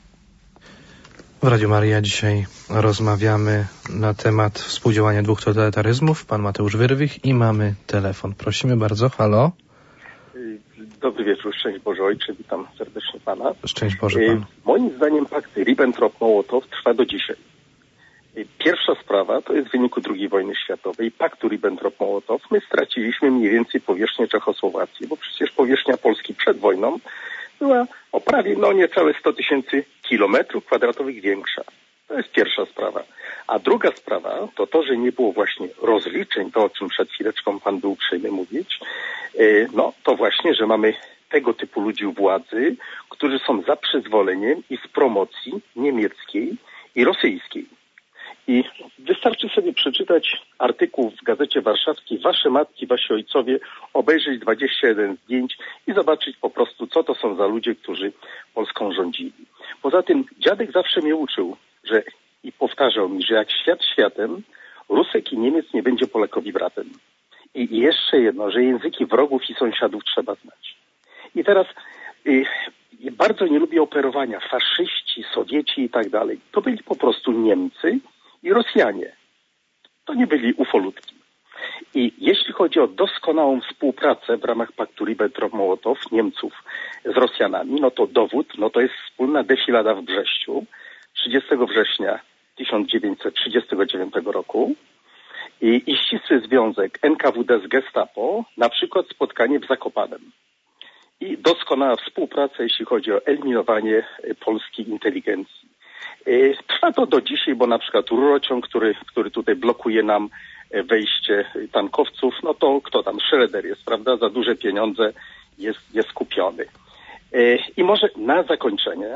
W Radiu Maryja dzisiaj rozmawiamy na temat współdziałania dwóch totalitaryzmów. Pan Mateusz Wyrwich i mamy telefon. Prosimy bardzo. Halo? Dobry wieczór, szczęść Boże Ojcze, witam serdecznie Pana. Szczęść Boże Panu. Moim zdaniem pakt Ribbentrop-Mołotow trwa do dzisiaj. Pierwsza sprawa to jest w wyniku II wojny światowej, paktu Ribbentrop-Mołotow. My straciliśmy mniej więcej powierzchnię Czechosłowacji, bo przecież powierzchnia Polski przed wojną była o prawie niecałe 100 000 kilometrów kwadratowych większa. To jest pierwsza sprawa. A druga sprawa to, że nie było właśnie rozliczeń, to o czym przed chwileczką Pan był uprzejmy mówić, to właśnie, że mamy tego typu ludzi u władzy, którzy są za przyzwoleniem i z promocji niemieckiej i rosyjskiej. I wystarczy sobie przeczytać artykuł w Gazecie Warszawskiej Wasze matki, wasi ojcowie, obejrzeć 21 zdjęć i zobaczyć po prostu, co to są za ludzie, którzy Polską rządzili. Poza tym dziadek zawsze mnie uczył, i powtarzał mi, że jak świat światem, Rusek i Niemiec nie będzie Polakowi bratem. I jeszcze jedno, że języki wrogów i sąsiadów trzeba znać. I teraz bardzo nie lubię operowania faszyści, Sowieci i tak dalej. To byli po prostu Niemcy i Rosjanie. To nie byli ufolutki. I jeśli chodzi o doskonałą współpracę w ramach paktu Ribbentrop-Mołotow Niemców z Rosjanami, to dowód, to jest wspólna defilada w Brześciu 30 września 1939 roku i ścisły związek NKWD z Gestapo, na przykład spotkanie w Zakopanem. I doskonała współpraca, jeśli chodzi o eliminowanie polskiej inteligencji. Trwa to do dzisiaj, bo na przykład rurociąg, który tutaj blokuje nam wejście tankowców, to kto tam? Schroeder jest, prawda? Za duże pieniądze jest kupiony. I może na zakończenie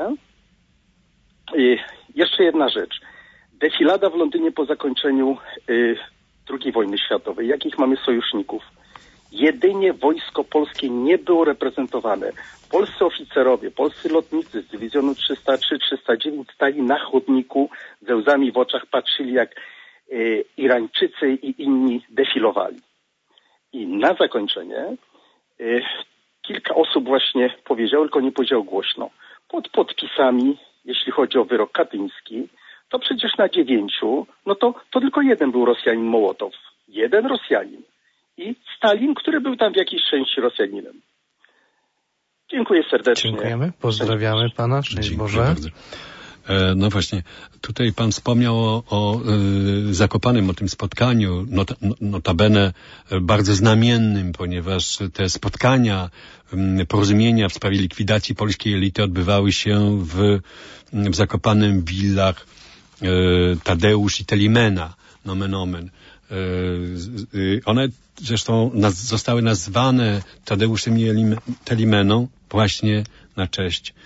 jeszcze jedna rzecz. Defilada w Londynie po zakończeniu II wojny światowej. Jakich mamy sojuszników? Jedynie wojsko polskie nie było reprezentowane. Polscy oficerowie, polscy lotnicy z dywizjonu 303-309 stali na chodniku ze łzami w oczach, patrzyli jak Irańczycy i inni defilowali. I na zakończenie kilka osób właśnie powiedziało, tylko nie powiedziało głośno, pod podpisami, jeśli chodzi o wyrok katyński, to przecież na 9, no to tylko jeden był Rosjanin Mołotow. Jeden Rosjanin. I Stalin, który był tam w jakiejś części Rosjaninem. Dziękuję serdecznie. Dziękujemy. Pozdrawiamy pana. Szczęść Boże. Bardzo. No właśnie, tutaj pan wspomniał o Zakopanem, o tym spotkaniu, notabene bardzo znamiennym, ponieważ te spotkania, porozumienia w sprawie likwidacji polskiej elity odbywały się w Zakopanem w willach Tadeusz i Telimena, nomen omen. One zresztą zostały nazwane Tadeuszem i Telimeną właśnie na cześć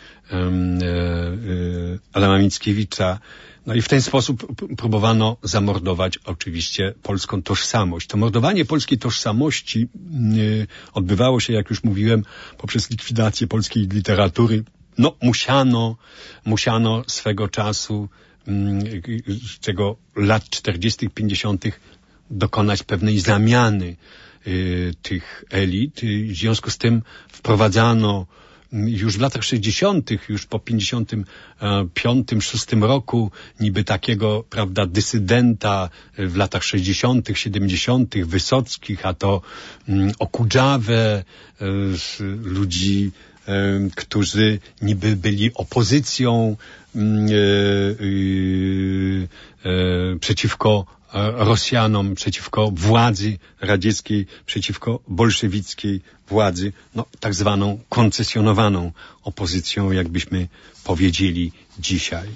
Adama Mickiewicza. No i w ten sposób próbowano zamordować oczywiście polską tożsamość. To mordowanie polskiej tożsamości odbywało się, jak już mówiłem, poprzez likwidację polskiej literatury. No, musiano swego czasu, tego lat 40., 50. dokonać pewnej zamiany tych elit. W związku z tym wprowadzano już w latach 60., już po 55-6 roku niby takiego, prawda, dysydenta w latach 60., 70., Wysockich, a to Okudżawę, ludzi, którzy niby byli opozycją przeciwko Rosjanom, przeciwko władzy radzieckiej, przeciwko bolszewickiej władzy, no tak zwaną koncesjonowaną opozycją, jakbyśmy powiedzieli dzisiaj.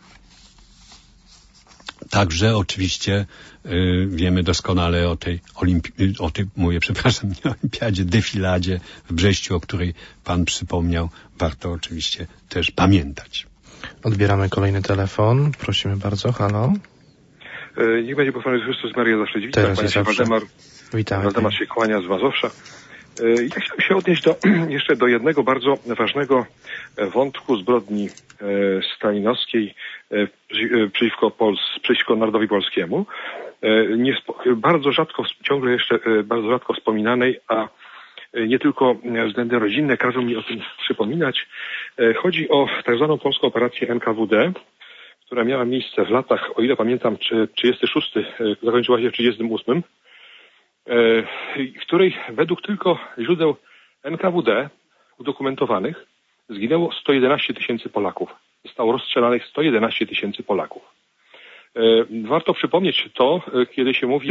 Także oczywiście wiemy doskonale o tej olimpiadzie, defiladzie w Brześciu, o której pan przypomniał. Warto oczywiście też pamiętać. Odbieramy kolejny telefon. Prosimy bardzo. Halo. Niech będzie pochwalony Chrystus, Maria zawsze dziewicza. Teraz jest zawsze. Waldemar się kłania z Mazowsza. Ja chciałem się odnieść jeszcze do jednego bardzo ważnego wątku zbrodni stalinowskiej przeciwko narodowi polskiemu. Bardzo rzadko wspominanej, a nie tylko względy rodzinne każą mi o tym przypominać. Chodzi o tak zwaną polską operację NKWD, która miała miejsce w latach, o ile pamiętam, 36, zakończyła się w 38, w której według tylko źródeł NKWD udokumentowanych zginęło 111 000 Polaków. Zostało rozstrzelanych 111 000 Polaków. Warto przypomnieć to, kiedy się mówi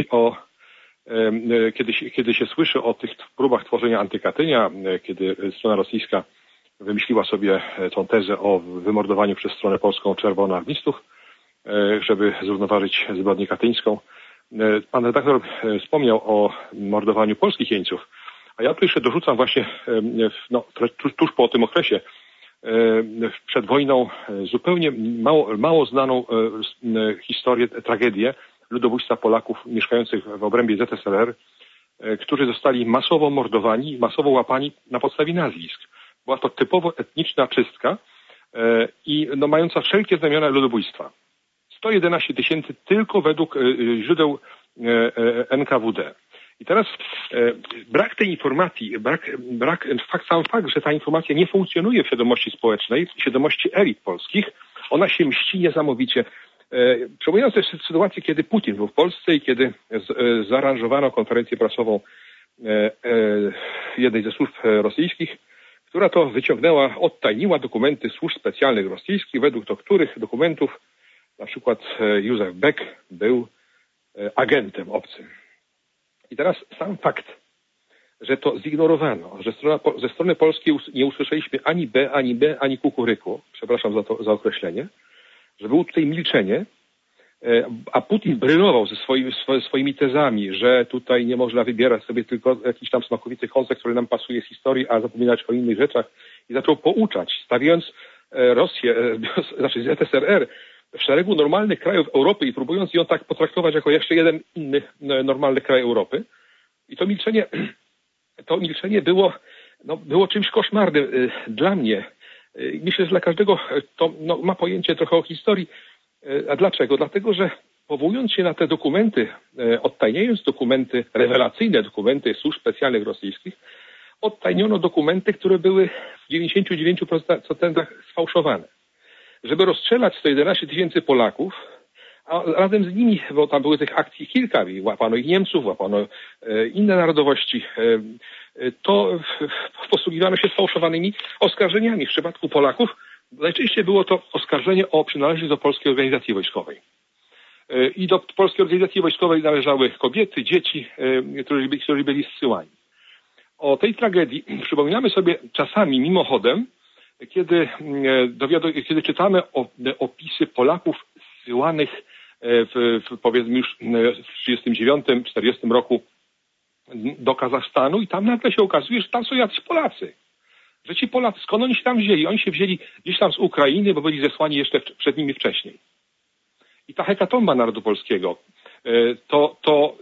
kiedy się słyszy o tych próbach tworzenia antykatynia, kiedy strona rosyjska wymyśliła sobie tą tezę o wymordowaniu przez stronę polską czerwonoarmistów, żeby zrównoważyć zbrodnię katyńską. Pan redaktor wspomniał o mordowaniu polskich jeńców, a ja tu jeszcze dorzucam właśnie tuż po tym okresie, przed wojną, zupełnie mało znaną historię, tragedię ludobójstwa Polaków mieszkających w obrębie ZSRR, którzy zostali masowo mordowani, masowo łapani na podstawie nazwisk. Była to typowo etniczna czystka i mająca wszelkie znamiona ludobójstwa. 111 000 tylko według źródeł NKWD. I teraz brak tej informacji, sam fakt, że ta informacja nie funkcjonuje w świadomości społecznej, w świadomości elit polskich, ona się mści niesamowicie. Przypominam też sytuację, kiedy Putin był w Polsce i kiedy zaaranżowano konferencję prasową jednej ze służb rosyjskich, która to odtajniła dokumenty służb specjalnych rosyjskich, według których dokumentów na przykład Józef Beck był agentem obcym. I teraz sam fakt, że to zignorowano, że ze strony polskiej nie usłyszeliśmy ani B, ani kukuryku, przepraszam za określenie, że było tutaj milczenie, a Putin brylował ze swoimi tezami, że tutaj nie można wybierać sobie tylko jakiś tam smakowity kąsek, który nam pasuje z historii, a zapominać o innych rzeczach, i zaczął pouczać, stawiając Rosję, znaczy ZSRR w szeregu normalnych krajów Europy i próbując ją tak potraktować jako jeszcze jeden inny normalny kraj Europy. I to milczenie było czymś koszmarnym dla mnie. Myślę, że dla każdego, to ma pojęcie trochę o historii. A dlaczego? Dlatego, że powołując się na te dokumenty, odtajniając dokumenty, rewelacyjne dokumenty służb specjalnych rosyjskich, odtajniono dokumenty, które były w 99% sfałszowane. Żeby rozstrzelać 111 000 Polaków, a razem z nimi, bo tam były tych akcji kilka, łapano ich Niemców, łapano inne narodowości, to posługiwano się sfałszowanymi oskarżeniami. W przypadku Polaków najczęściej było to oskarżenie o przynależność do Polskiej Organizacji Wojskowej. I do Polskiej Organizacji Wojskowej należały kobiety, dzieci, którzy byli zsyłani. O tej tragedii przypominamy sobie czasami mimochodem, kiedy czytamy opisy Polaków zsyłanych powiedzmy już w 1939-1940 roku do Kazachstanu i tam nagle się okazuje, że tam są jacyś Polacy. Że ci Polacy, skąd oni się tam wzięli? Oni się wzięli gdzieś tam z Ukrainy, bo byli zesłani jeszcze przed nimi wcześniej. I ta hekatomba narodu polskiego, to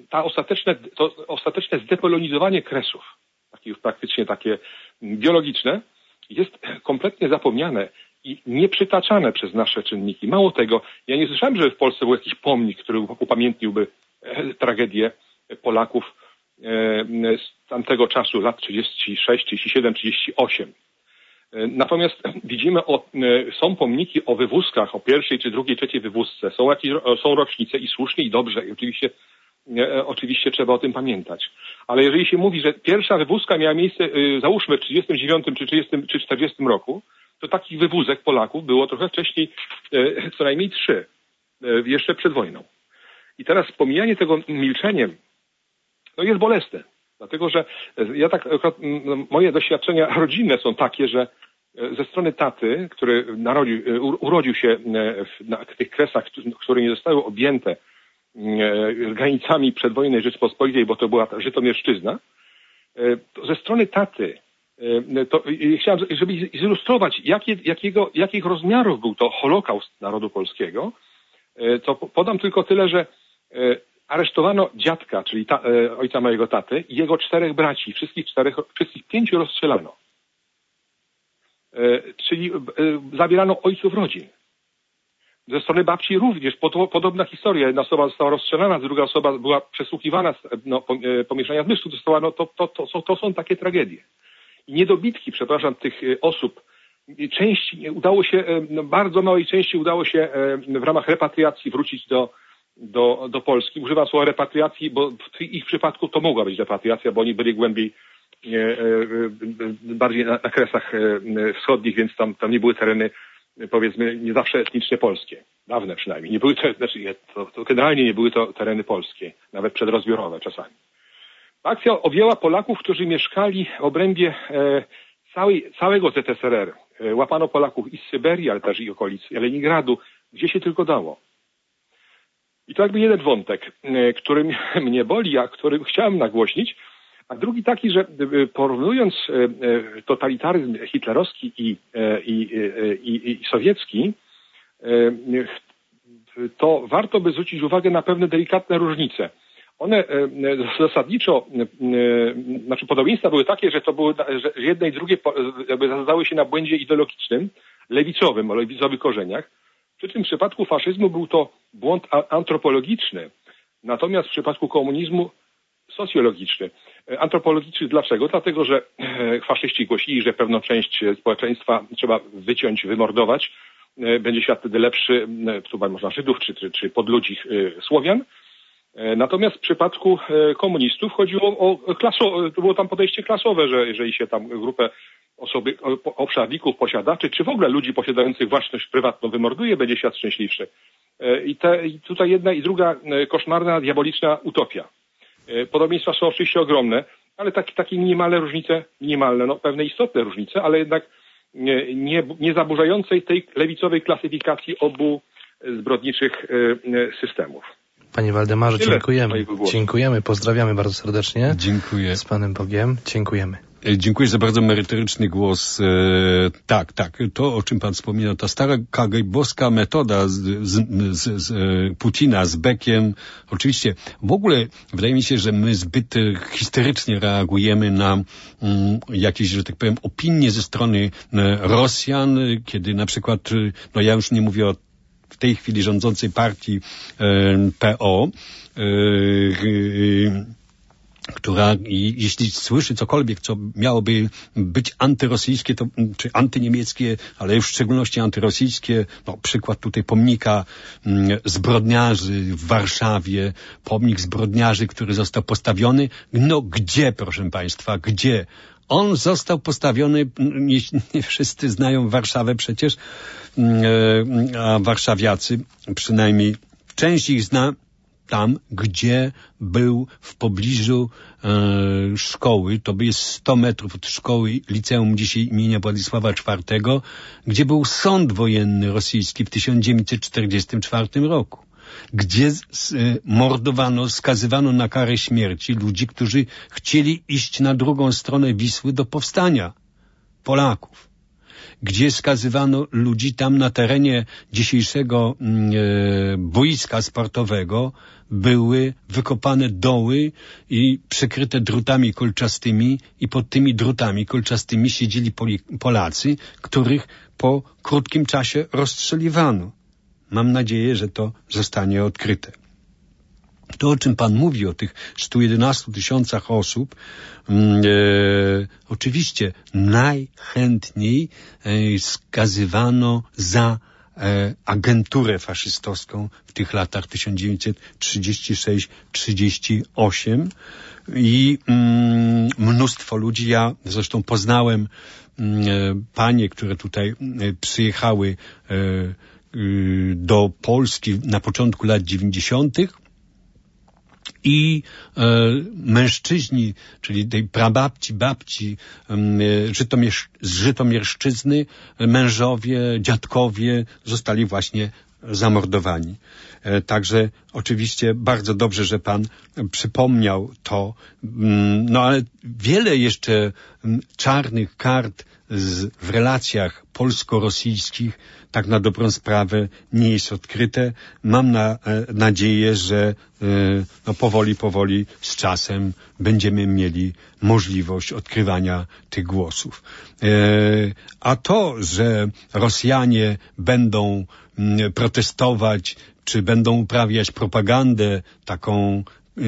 ostateczne zdepolonizowanie Kresów, już praktycznie takie biologiczne, jest kompletnie zapomniane i nieprzytaczane przez nasze czynniki. Mało tego, ja nie słyszałem, że w Polsce był jakiś pomnik, który upamiętniłby tragedię Polaków z tamtego czasu, lat 36, 37, 38. Natomiast widzimy, są pomniki o wywózkach, o pierwszej, czy drugiej, trzeciej wywózce, są rocznice i słusznie i dobrze. I oczywiście trzeba o tym pamiętać. Ale jeżeli się mówi, że pierwsza wywózka miała miejsce, załóżmy w 39 czy 30 czy 40 roku, to takich wywózek Polaków było trochę wcześniej, co najmniej 3, jeszcze przed wojną. I teraz pomijanie tego milczeniem, jest bolesne. Dlatego, że moje doświadczenia rodzinne są takie, że ze strony taty, który urodził się w tych Kresach, które nie zostały objęte granicami przedwojennej Rzeczpospolitej, bo to była Żytomierszczyzna, ze strony taty, to chciałem, żeby zilustrować, jakich rozmiarów był to Holokaust narodu polskiego, to podam tylko tyle, że aresztowano dziadka, czyli ojca mojego taty i jego 4 braci, wszystkich 5 rozstrzelano. Czyli zabierano ojców rodzin. Ze strony babci również podobna historia. Jedna osoba została rozstrzelana, druga osoba była przesłuchiwana pomieszania zmysłu. To są takie tragedie. I niedobitki, tych osób, udało się, bardzo małej części udało się w ramach repatriacji wrócić do Polski. Używam słowa repatriacji, bo w ich przypadku to mogła być repatriacja, bo oni byli głębiej, bardziej na Kresach wschodnich, więc tam nie były tereny, powiedzmy, nie zawsze etnicznie polskie. Dawne przynajmniej. Nie były to generalnie nie były to tereny polskie, nawet przedrozbiorowe czasami. Akcja objęła Polaków, którzy mieszkali w obrębie całego ZSRR. Łapano Polaków i z Syberii, ale też i okolic Leningradu, gdzie się tylko dało. I to jakby jeden wątek, który mnie boli, a który chciałem nagłośnić, a drugi taki, że porównując totalitaryzm hitlerowski i sowiecki, to warto by zwrócić uwagę na pewne delikatne różnice. One zasadniczo, podobieństwa były takie, że jedne i drugie jakby zasadzały się na błędzie ideologicznym, lewicowym, o lewicowych korzeniach. Przy czym w przypadku faszyzmu był to błąd antropologiczny, natomiast w przypadku komunizmu socjologiczny. Antropologiczny dlaczego? Dlatego, że faszyści głosili, że pewną część społeczeństwa trzeba wyciąć, wymordować. Będzie świat wtedy lepszy, tu można Żydów czy podludzi Słowian. Natomiast w przypadku komunistów chodziło było tam podejście klasowe, że jeżeli się tam grupę obszarników, posiadaczy, czy w ogóle ludzi posiadających własność prywatną wymorduje, będzie świat szczęśliwszy. I tutaj jedna i druga koszmarna, diaboliczna utopia. Podobieństwa są oczywiście ogromne, ale takie minimalne różnice, pewne istotne różnice, ale jednak nie zaburzającej tej lewicowej klasyfikacji obu zbrodniczych systemów. Panie Waldemarze, dziękujemy. Dziękujemy, pozdrawiamy bardzo serdecznie. Dziękuję. Z Panem Bogiem. Dziękujemy. Dziękuję za bardzo merytoryczny głos. Tak, to o czym Pan wspominał, ta stara KGB-owska metoda z Putina, z Bekiem. Oczywiście w ogóle wydaje mi się, że my zbyt histerycznie reagujemy na jakieś, że tak powiem, opinie ze strony Rosjan, kiedy na przykład, ja już nie mówię o w tej chwili rządzącej partii PO, która, jeśli słyszy cokolwiek, co miałoby być antyrosyjskie, to, czy antyniemieckie, ale już w szczególności antyrosyjskie, no, przykład tutaj pomnika zbrodniarzy w Warszawie, pomnik zbrodniarzy, który został postawiony, no gdzie, proszę państwa, gdzie? On został postawiony, nie wszyscy znają Warszawę przecież, a warszawiacy, przynajmniej część ich zna, tam, gdzie był w pobliżu szkoły, to jest 100 metrów od szkoły liceum dzisiaj imienia Władysława IV, gdzie był sąd wojenny rosyjski w 1944 roku, gdzie mordowano, skazywano na karę śmierci ludzi, którzy chcieli iść na drugą stronę Wisły do powstania Polaków, gdzie skazywano ludzi tam na terenie dzisiejszego boiska sportowego, były wykopane doły i przykryte drutami kolczastymi i pod tymi drutami kolczastymi siedzieli Polacy, których po krótkim czasie rozstrzeliwano. Mam nadzieję, że to zostanie odkryte. To, o czym pan mówi, o tych 111 000 osób, oczywiście najchętniej skazywano za agenturę faszystowską w tych latach 1936-38 i mnóstwo ludzi, ja zresztą poznałem panie, które tutaj przyjechały do Polski na początku lat 90. Mężczyźni, czyli tej prababci, babci z Żytomierszczyzny, mężowie, dziadkowie zostali właśnie zamordowani. Także oczywiście bardzo dobrze, że pan przypomniał to. No ale wiele jeszcze czarnych kart w relacjach polsko-rosyjskich tak na dobrą sprawę nie jest odkryte. Mam nadzieję, że powoli z czasem będziemy mieli możliwość odkrywania tych głosów. A to, że Rosjanie będą protestować, czy będą uprawiać propagandę taką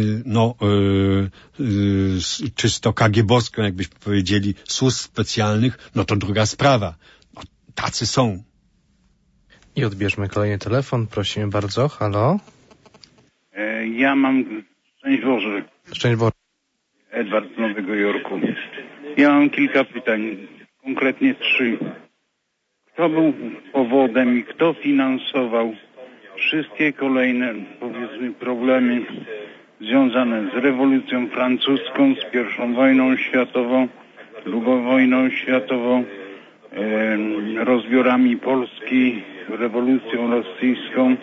czysto KGB-owską, jakbyśmy powiedzieli, służb specjalnych, no to druga sprawa. No, tacy są. I odbierzmy kolejny telefon. Prosimy bardzo. Halo? Ja mam... Szczęść Boże. Szczęść Boże. Edward z Nowego Jorku. Ja mam kilka pytań. Konkretnie 3. Kto był powodem i kto finansował wszystkie kolejne, powiedzmy, problemy związane z rewolucją francuską, z I wojną światową, II wojną światową, rozbiorami Polski, rewolucją rosyjską,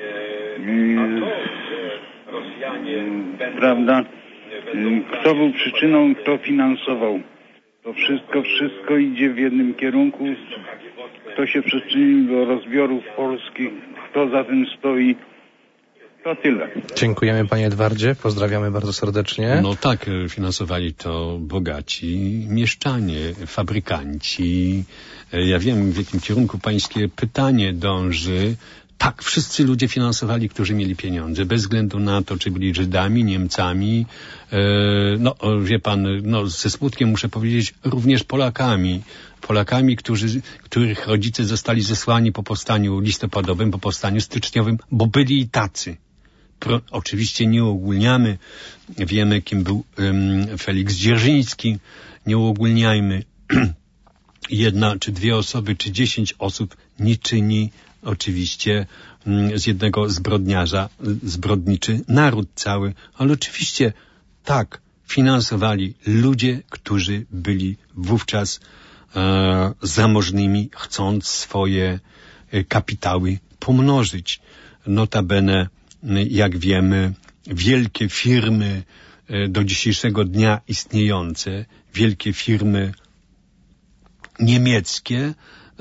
prawda? Kto był przyczyną, kto finansował? To wszystko idzie w jednym kierunku. Kto się przyczynił do rozbiorów Polski, kto za tym stoi? To tyle. Dziękujemy panie Edwardzie, pozdrawiamy bardzo serdecznie. No tak, finansowali to bogaci mieszczanie, fabrykanci. Ja wiem, w jakim kierunku pańskie pytanie dąży. Tak, wszyscy ludzie finansowali, którzy mieli pieniądze, bez względu na to, czy byli Żydami, Niemcami, wie pan, ze smutkiem muszę powiedzieć, również Polakami, których rodzice zostali zesłani po powstaniu listopadowym, po powstaniu styczniowym, bo byli i tacy. Oczywiście nie uogólniamy, wiemy, kim był Feliks Dzierżyński, nie uogólniajmy. 1 czy 2 osoby, czy 10 osób nie czyni oczywiście z jednego zbrodniarza zbrodniczy naród cały, ale oczywiście tak, finansowali ludzie, którzy byli wówczas zamożnymi, chcąc swoje kapitały pomnożyć. Notabene, jak wiemy, wielkie firmy do dzisiejszego dnia istniejące, wielkie firmy niemieckie,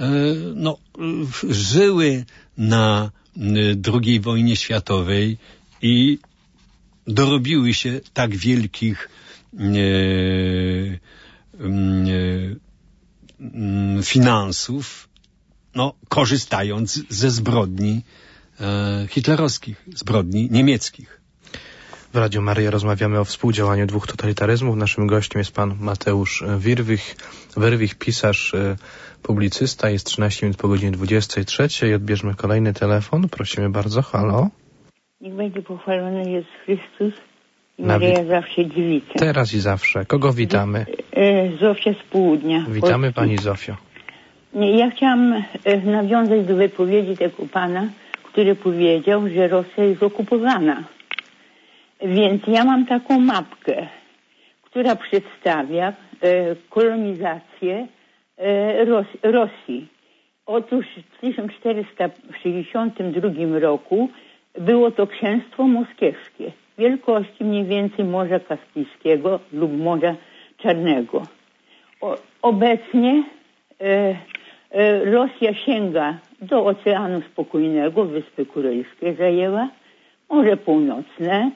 żyły na II wojnie światowej i dorobiły się tak wielkich finansów, korzystając ze zbrodni hitlerowskich zbrodni niemieckich. W Radiu Maryja rozmawiamy o współdziałaniu dwóch totalitaryzmów. Naszym gościem jest pan Mateusz Wyrwich, pisarz, publicysta. Jest 13 minut po godzinie 23. Odbierzmy kolejny telefon. Prosimy bardzo. Halo? Niech będzie pochwalony Jezus Chrystus i Maryja zawsze dziewica. Teraz i zawsze. Kogo witamy? Zofia z Południa. Witamy pani Zofio. Ja chciałam nawiązać do wypowiedzi tego pana, który powiedział, że Rosja jest okupowana. Więc ja mam taką mapkę, która przedstawia kolonizację Rosji. Otóż w 1462 roku było to księstwo moskiewskie, wielkości mniej więcej Morza Kaspijskiego lub Morza Czarnego. Obecnie Rosja sięga do Oceanu Spokojnego, Wyspy Kurylskie zajęła, Morze Północne,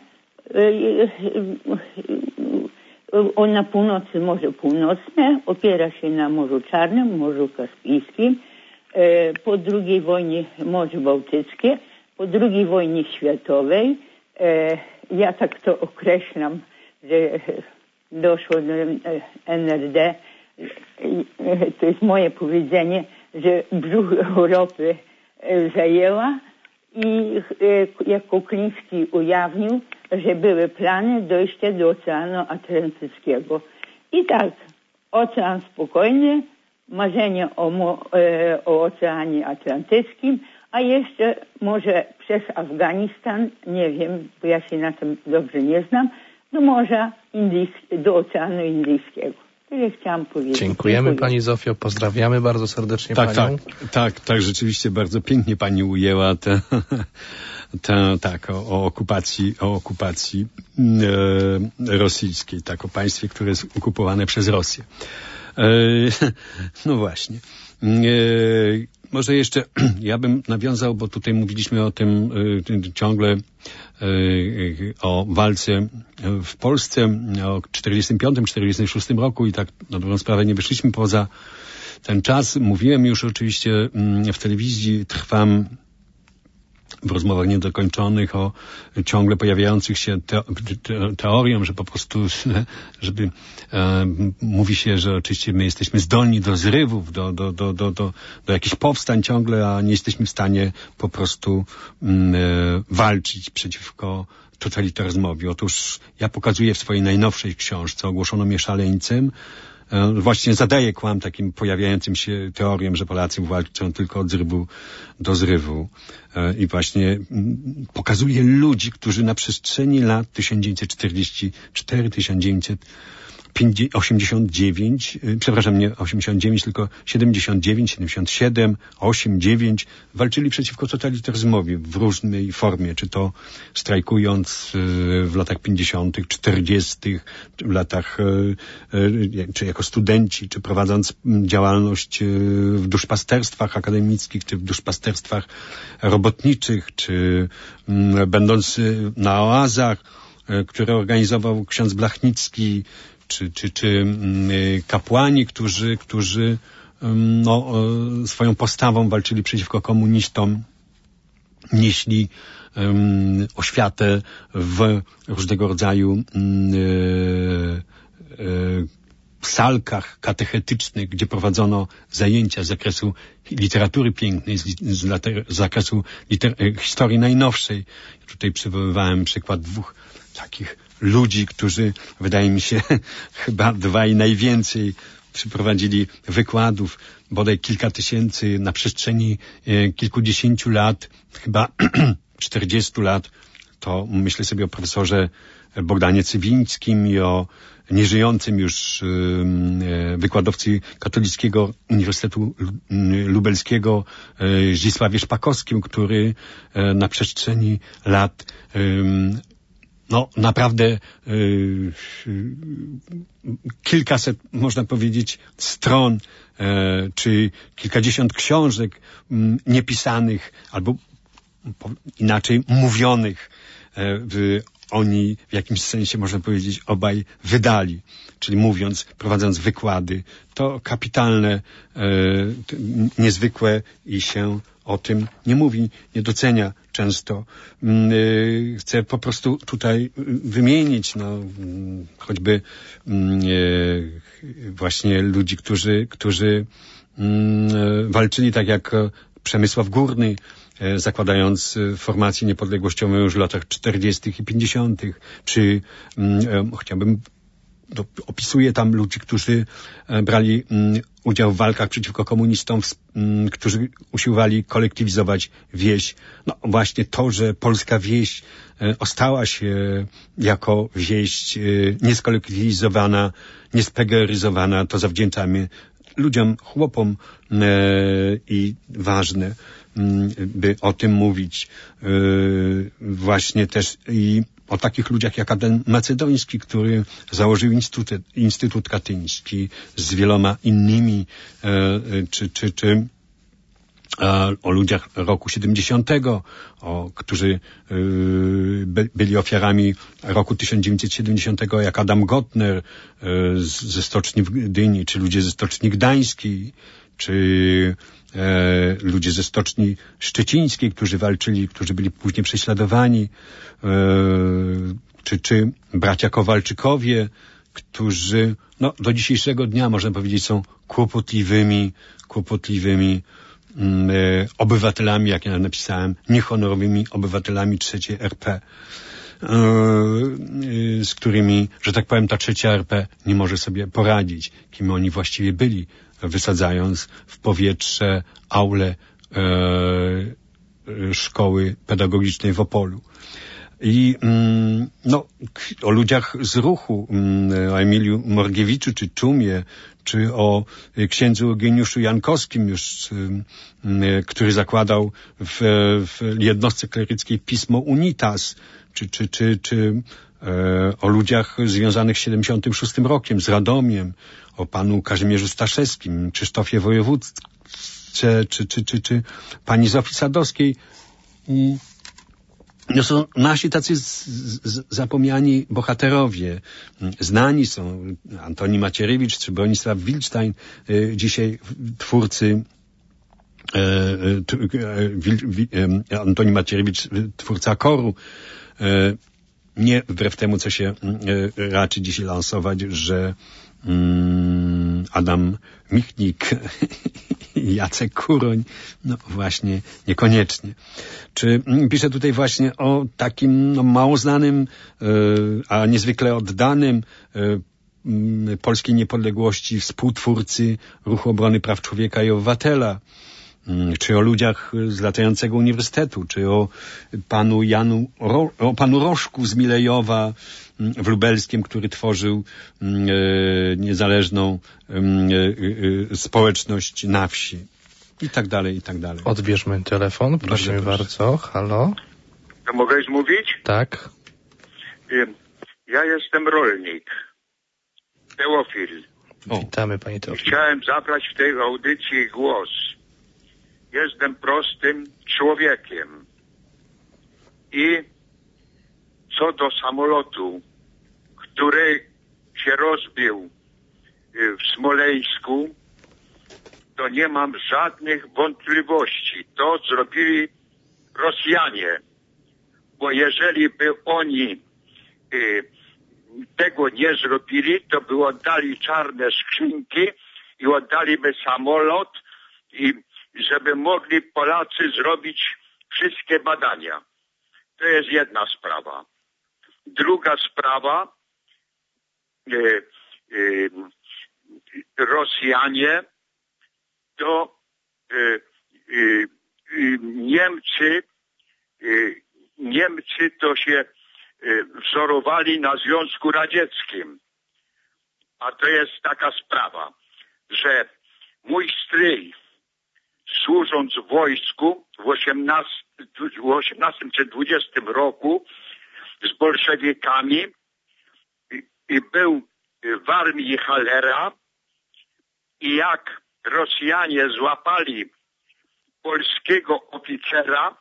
na północy Morze Północne, opiera się na Morzu Czarnym, Morzu Kaspijskim, po II wojnie Morze Bałtyckie, po II wojnie światowej, ja tak to określam, że doszło do NRD, to jest moje powiedzenie, że brzuch Europy zajęła i jako Kliński ujawnił, że były plany dojścia do Oceanu Atlantyckiego. I tak, Ocean Spokojny, marzenie o Oceanie Atlantyckim, a jeszcze może przez Afganistan, nie wiem, bo ja się na tym dobrze nie znam, do Oceanu Indyjskiego. Tyle chciałam powiedzieć. Dziękujemy pani Zofio, pozdrawiamy bardzo serdecznie panią. Tak, rzeczywiście bardzo pięknie pani ujęła o okupacji rosyjskiej, tak, o państwie, które jest okupowane przez Rosję. No właśnie. Może jeszcze ja bym nawiązał, bo tutaj mówiliśmy o tym ciągle o walce w Polsce o 45-46 roku i tak na dobrą sprawę nie wyszliśmy poza ten czas. Mówiłem już oczywiście w telewizji, trwam w rozmowach niedokończonych o ciągle pojawiających się teoriom, że po prostu, żeby mówi się, że oczywiście my jesteśmy zdolni do zrywów, do jakichś powstań ciągle, a nie jesteśmy w stanie po prostu walczyć przeciwko totalitaryzmowi. Otóż ja pokazuję w swojej najnowszej książce, ogłoszono mnie szaleńcem, właśnie zadaję kłam takim pojawiającym się teoriom, że Polacy walczą tylko od zrywu do zrywu. I właśnie pokazuję ludzi, którzy na przestrzeni lat 1989, tylko 79, 77, 8, 9 walczyli przeciwko totalitaryzmowi w różnej formie, czy to strajkując w latach 50., 40., w latach, czy jako studenci, czy prowadząc działalność w duszpasterstwach akademickich, czy w duszpasterstwach robotniczych, czy będąc na oazach, które organizował ksiądz Blachnicki, czy kapłani, którzy swoją postawą walczyli przeciwko komunistom, nieśli oświatę w różnego rodzaju salkach katechetycznych, gdzie prowadzono zajęcia z zakresu literatury pięknej, z zakresu historii najnowszej. Tutaj przywoływałem przykład dwóch takich ludzi, którzy, wydaje mi się, chyba dwaj najwięcej przyprowadzili wykładów, bodaj kilka tysięcy na przestrzeni kilkudziesięciu lat, chyba 40 lat. To myślę sobie o profesorze Bogdanie Cywińskim i o nieżyjącym już wykładowcy Katolickiego Uniwersytetu Lubelskiego Zdzisławie Szpakowskim, który na przestrzeni lat naprawdę kilkaset, można powiedzieć, stron, czy kilkadziesiąt książek niepisanych, albo inaczej mówionych, oni w jakimś sensie, można powiedzieć, obaj wydali. Czyli mówiąc, prowadząc wykłady, to kapitalne, niezwykłe i się o tym nie mówi, nie docenia często. Chcę po prostu tutaj wymienić, choćby właśnie ludzi, którzy walczyli tak jak Przemysław Górny, zakładając formację niepodległościową już w latach 40. i 50. Czy chciałbym, opisuję tam ludzi, którzy brali udział w walkach przeciwko komunistom, którzy usiłowali kolektywizować wieś. No właśnie to, że polska wieś ostała się jako wieś nieskolektywizowana, niespegeryzowana, to zawdzięczamy ludziom, chłopom i ważne, by o tym mówić. Właśnie też i o takich ludziach jak Adam Macedoński, który założył Instytut Katyński z wieloma innymi, czy o ludziach roku 70, którzy byli ofiarami roku 1970, jak Adam Gottner ze Stoczni w Gdyni, czy ludzie ze Stoczni Gdańskiej, czy ludzie ze Stoczni Szczecińskiej, którzy walczyli, którzy byli później prześladowani, czy bracia Kowalczykowie, którzy do dzisiejszego dnia, można powiedzieć, są kłopotliwymi obywatelami, jak ja napisałem, niehonorowymi obywatelami III RP, z którymi, że tak powiem, ta trzecia RP nie może sobie poradzić, kim oni właściwie byli, wysadzając w powietrze aulę szkoły pedagogicznej w Opolu. I o ludziach z ruchu, o Emiliu Morgiewiczu, czy Czumie, czy o księdzu Eugeniuszu Jankowskim, już, który zakładał w jednostce kleryckiej pismo Unitas, czy o ludziach związanych z 76 rokiem, z Radomiem, o panu Kazimierzu Staszewskim, Krzysztofie Wojewódce, czy pani Zofii Sadowskiej. Są nasi tacy zapomniani bohaterowie. Znani są Antoni Macierewicz czy Bronisław Wilstein, dzisiaj twórcy Antoni Macierewicz, twórca KOR-u. Nie wbrew temu, co się raczy dzisiaj lansować, że Adam Michnik i Jacek Kuroń, właśnie niekoniecznie. Czy piszę tutaj właśnie o takim mało znanym, a niezwykle oddanym polskiej niepodległości współtwórcy Ruchu Obrony Praw Człowieka i Obywatela, czy o ludziach z latającego uniwersytetu, czy o panu Rożku z Milejowa w Lubelskiem, który tworzył niezależną społeczność na wsi. I tak dalej, i tak dalej. Odbierzmy telefon, prosimy bardzo. Halo? To mogę już mówić? Tak. Ja jestem rolnik. Teofil. Witamy, panie Teofil. Chciałem zabrać w tej audycji głos. Jestem prostym człowiekiem. I co do samolotu, który się rozbił w Smoleńsku, to nie mam żadnych wątpliwości. To zrobili Rosjanie. Bo jeżeli by oni tego nie zrobili, to by oddali czarne skrzynki i oddaliby samolot, i żeby mogli Polacy zrobić wszystkie badania. To jest jedna sprawa. Druga sprawa, Rosjanie to Niemcy to się wzorowali na Związku Radzieckim. A to jest taka sprawa, że mój stryj, służąc w wojsku w 18 czy 20 roku z bolszewikami i był w armii Hallera, i jak Rosjanie złapali polskiego oficera,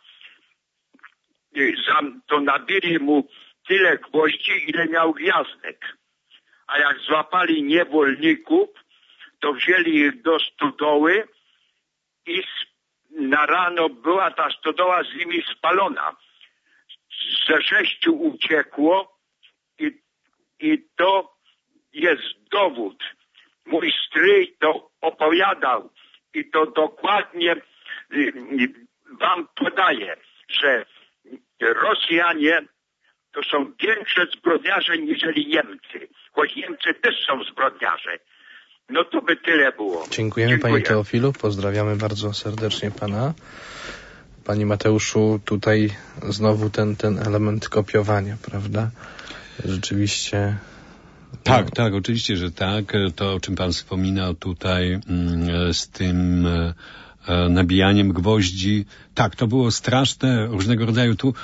to nabili mu tyle gwoździ, ile miał gwiazdek. A jak złapali niewolników, to wzięli ich do stodoły i na rano była ta stodoła z nimi spalona. Ze 6 uciekło i to jest dowód. Mój stryj to opowiadał i to dokładnie wam podaję, że Rosjanie to są większe zbrodniarze niżeli Niemcy. Choć Niemcy też są zbrodniarze. No to by tyle było. Dziękujemy panie Teofilu, pozdrawiamy bardzo serdecznie pana. Panie Mateuszu, tutaj znowu ten element kopiowania, prawda? Rzeczywiście... Tak, tak, oczywiście, że tak. To, o czym pan wspominał tutaj z tym nabijaniem gwoździ. Tak, to było straszne, różnego rodzaju. Tu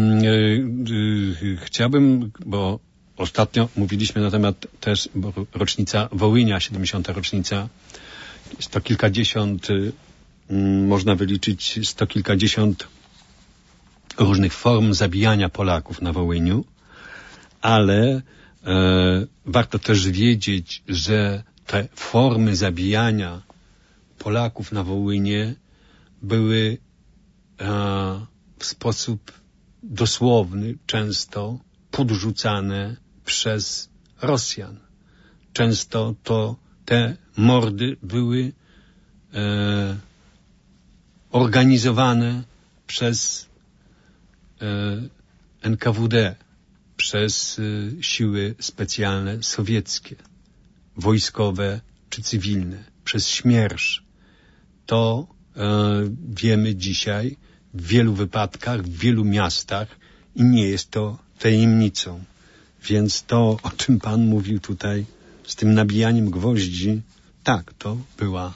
chciałbym, bo ostatnio mówiliśmy na temat też, bo rocznica Wołynia, 70. rocznica, sto kilkadziesiąt, można wyliczyć sto kilkadziesiąt różnych form zabijania Polaków na Wołyniu, ale warto też wiedzieć, że te formy zabijania Polaków na Wołynie były w sposób dosłowny często podrzucane przez Rosjan. Często to te mordy były organizowane przez NKWD, przez siły specjalne sowieckie, wojskowe czy cywilne, przez Śmiersz. To wiemy dzisiaj w wielu wypadkach, w wielu miastach i nie jest to tajemnicą. Więc to, o czym pan mówił tutaj, z tym nabijaniem gwoździ, tak, to była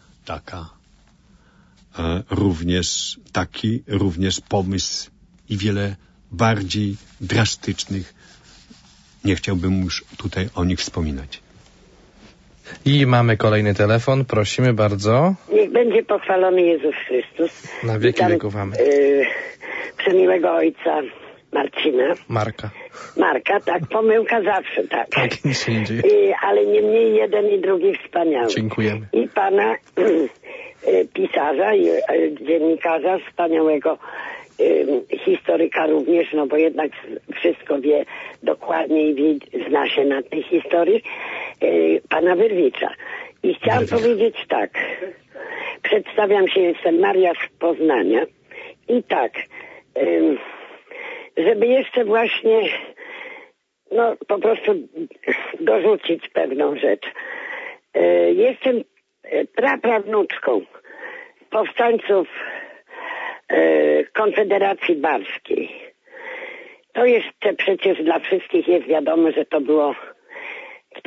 również pomysł i wiele bardziej drastycznych. Nie chciałbym już tutaj o nich wspominać. I mamy kolejny telefon. Prosimy bardzo. Niech będzie pochwalony Jezus Chrystus. Na wieki wieków mamy. Przemiłego ojca Marcina. Marka, tak. Pomyłka zawsze, tak. Tak, nic nie dzieje. Ale niemniej jeden i drugi wspaniały. Dziękujemy. I pana pisarza i dziennikarza wspaniałego, historyka również, no bo jednak wszystko wie dokładnie i zna się na tej historii, pana Wyrwicza. I chciałam powiedzieć tak. Przedstawiam się, jestem Maria z Poznania i tak, żeby jeszcze właśnie po prostu dorzucić pewną rzecz. Jestem praprawnuczką powstańców Konfederacji Barskiej. To jeszcze przecież dla wszystkich jest wiadomo, że to było w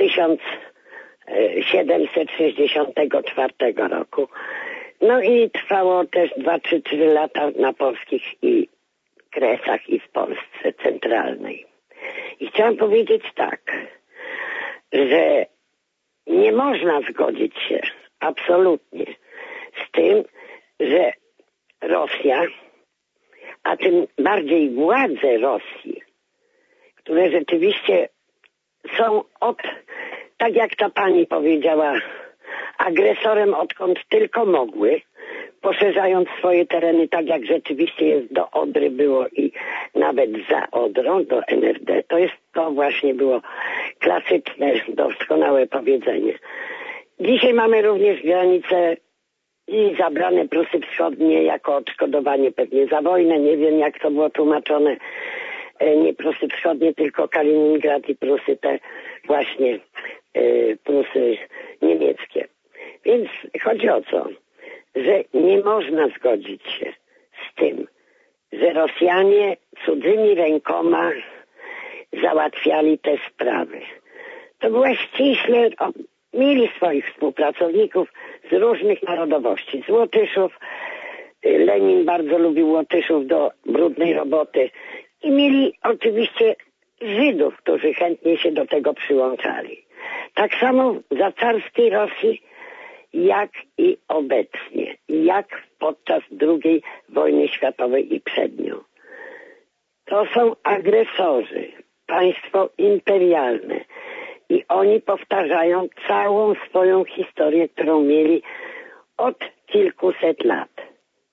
1764 roku. No i trwało też 2-3 lata na polskich i Kresach i w Polsce centralnej. I chciałam powiedzieć tak, że nie można zgodzić się absolutnie z tym, że Rosja, a tym bardziej władze Rosji, które rzeczywiście są tak jak ta pani powiedziała, agresorem odkąd tylko mogły, poszerzając swoje tereny tak jak rzeczywiście jest do Odry było i nawet za Odrą, do NRD. To właśnie było klasyczne, doskonałe powiedzenie. Dzisiaj mamy również granice i zabrane Prusy Wschodnie jako odszkodowanie pewnie za wojnę. Nie wiem, jak to było tłumaczone. Nie Prusy Wschodnie, tylko Kaliningrad i Prusy te właśnie Prusy niemieckie. Więc chodzi o co? Że nie można zgodzić się z tym, że Rosjanie cudzymi rękoma załatwiali te sprawy. To była ściśle, mieli swoich współpracowników z różnych narodowości. Z Łotyszów, Lenin bardzo lubił Łotyszów do brudnej roboty i mieli oczywiście Żydów, którzy chętnie się do tego przyłączali. Tak samo za carskiej Rosji, jak i obecnie, jak podczas II wojny światowej i przed nią. To są agresorzy, państwo imperialne i oni powtarzają całą swoją historię, którą mieli od kilkuset lat.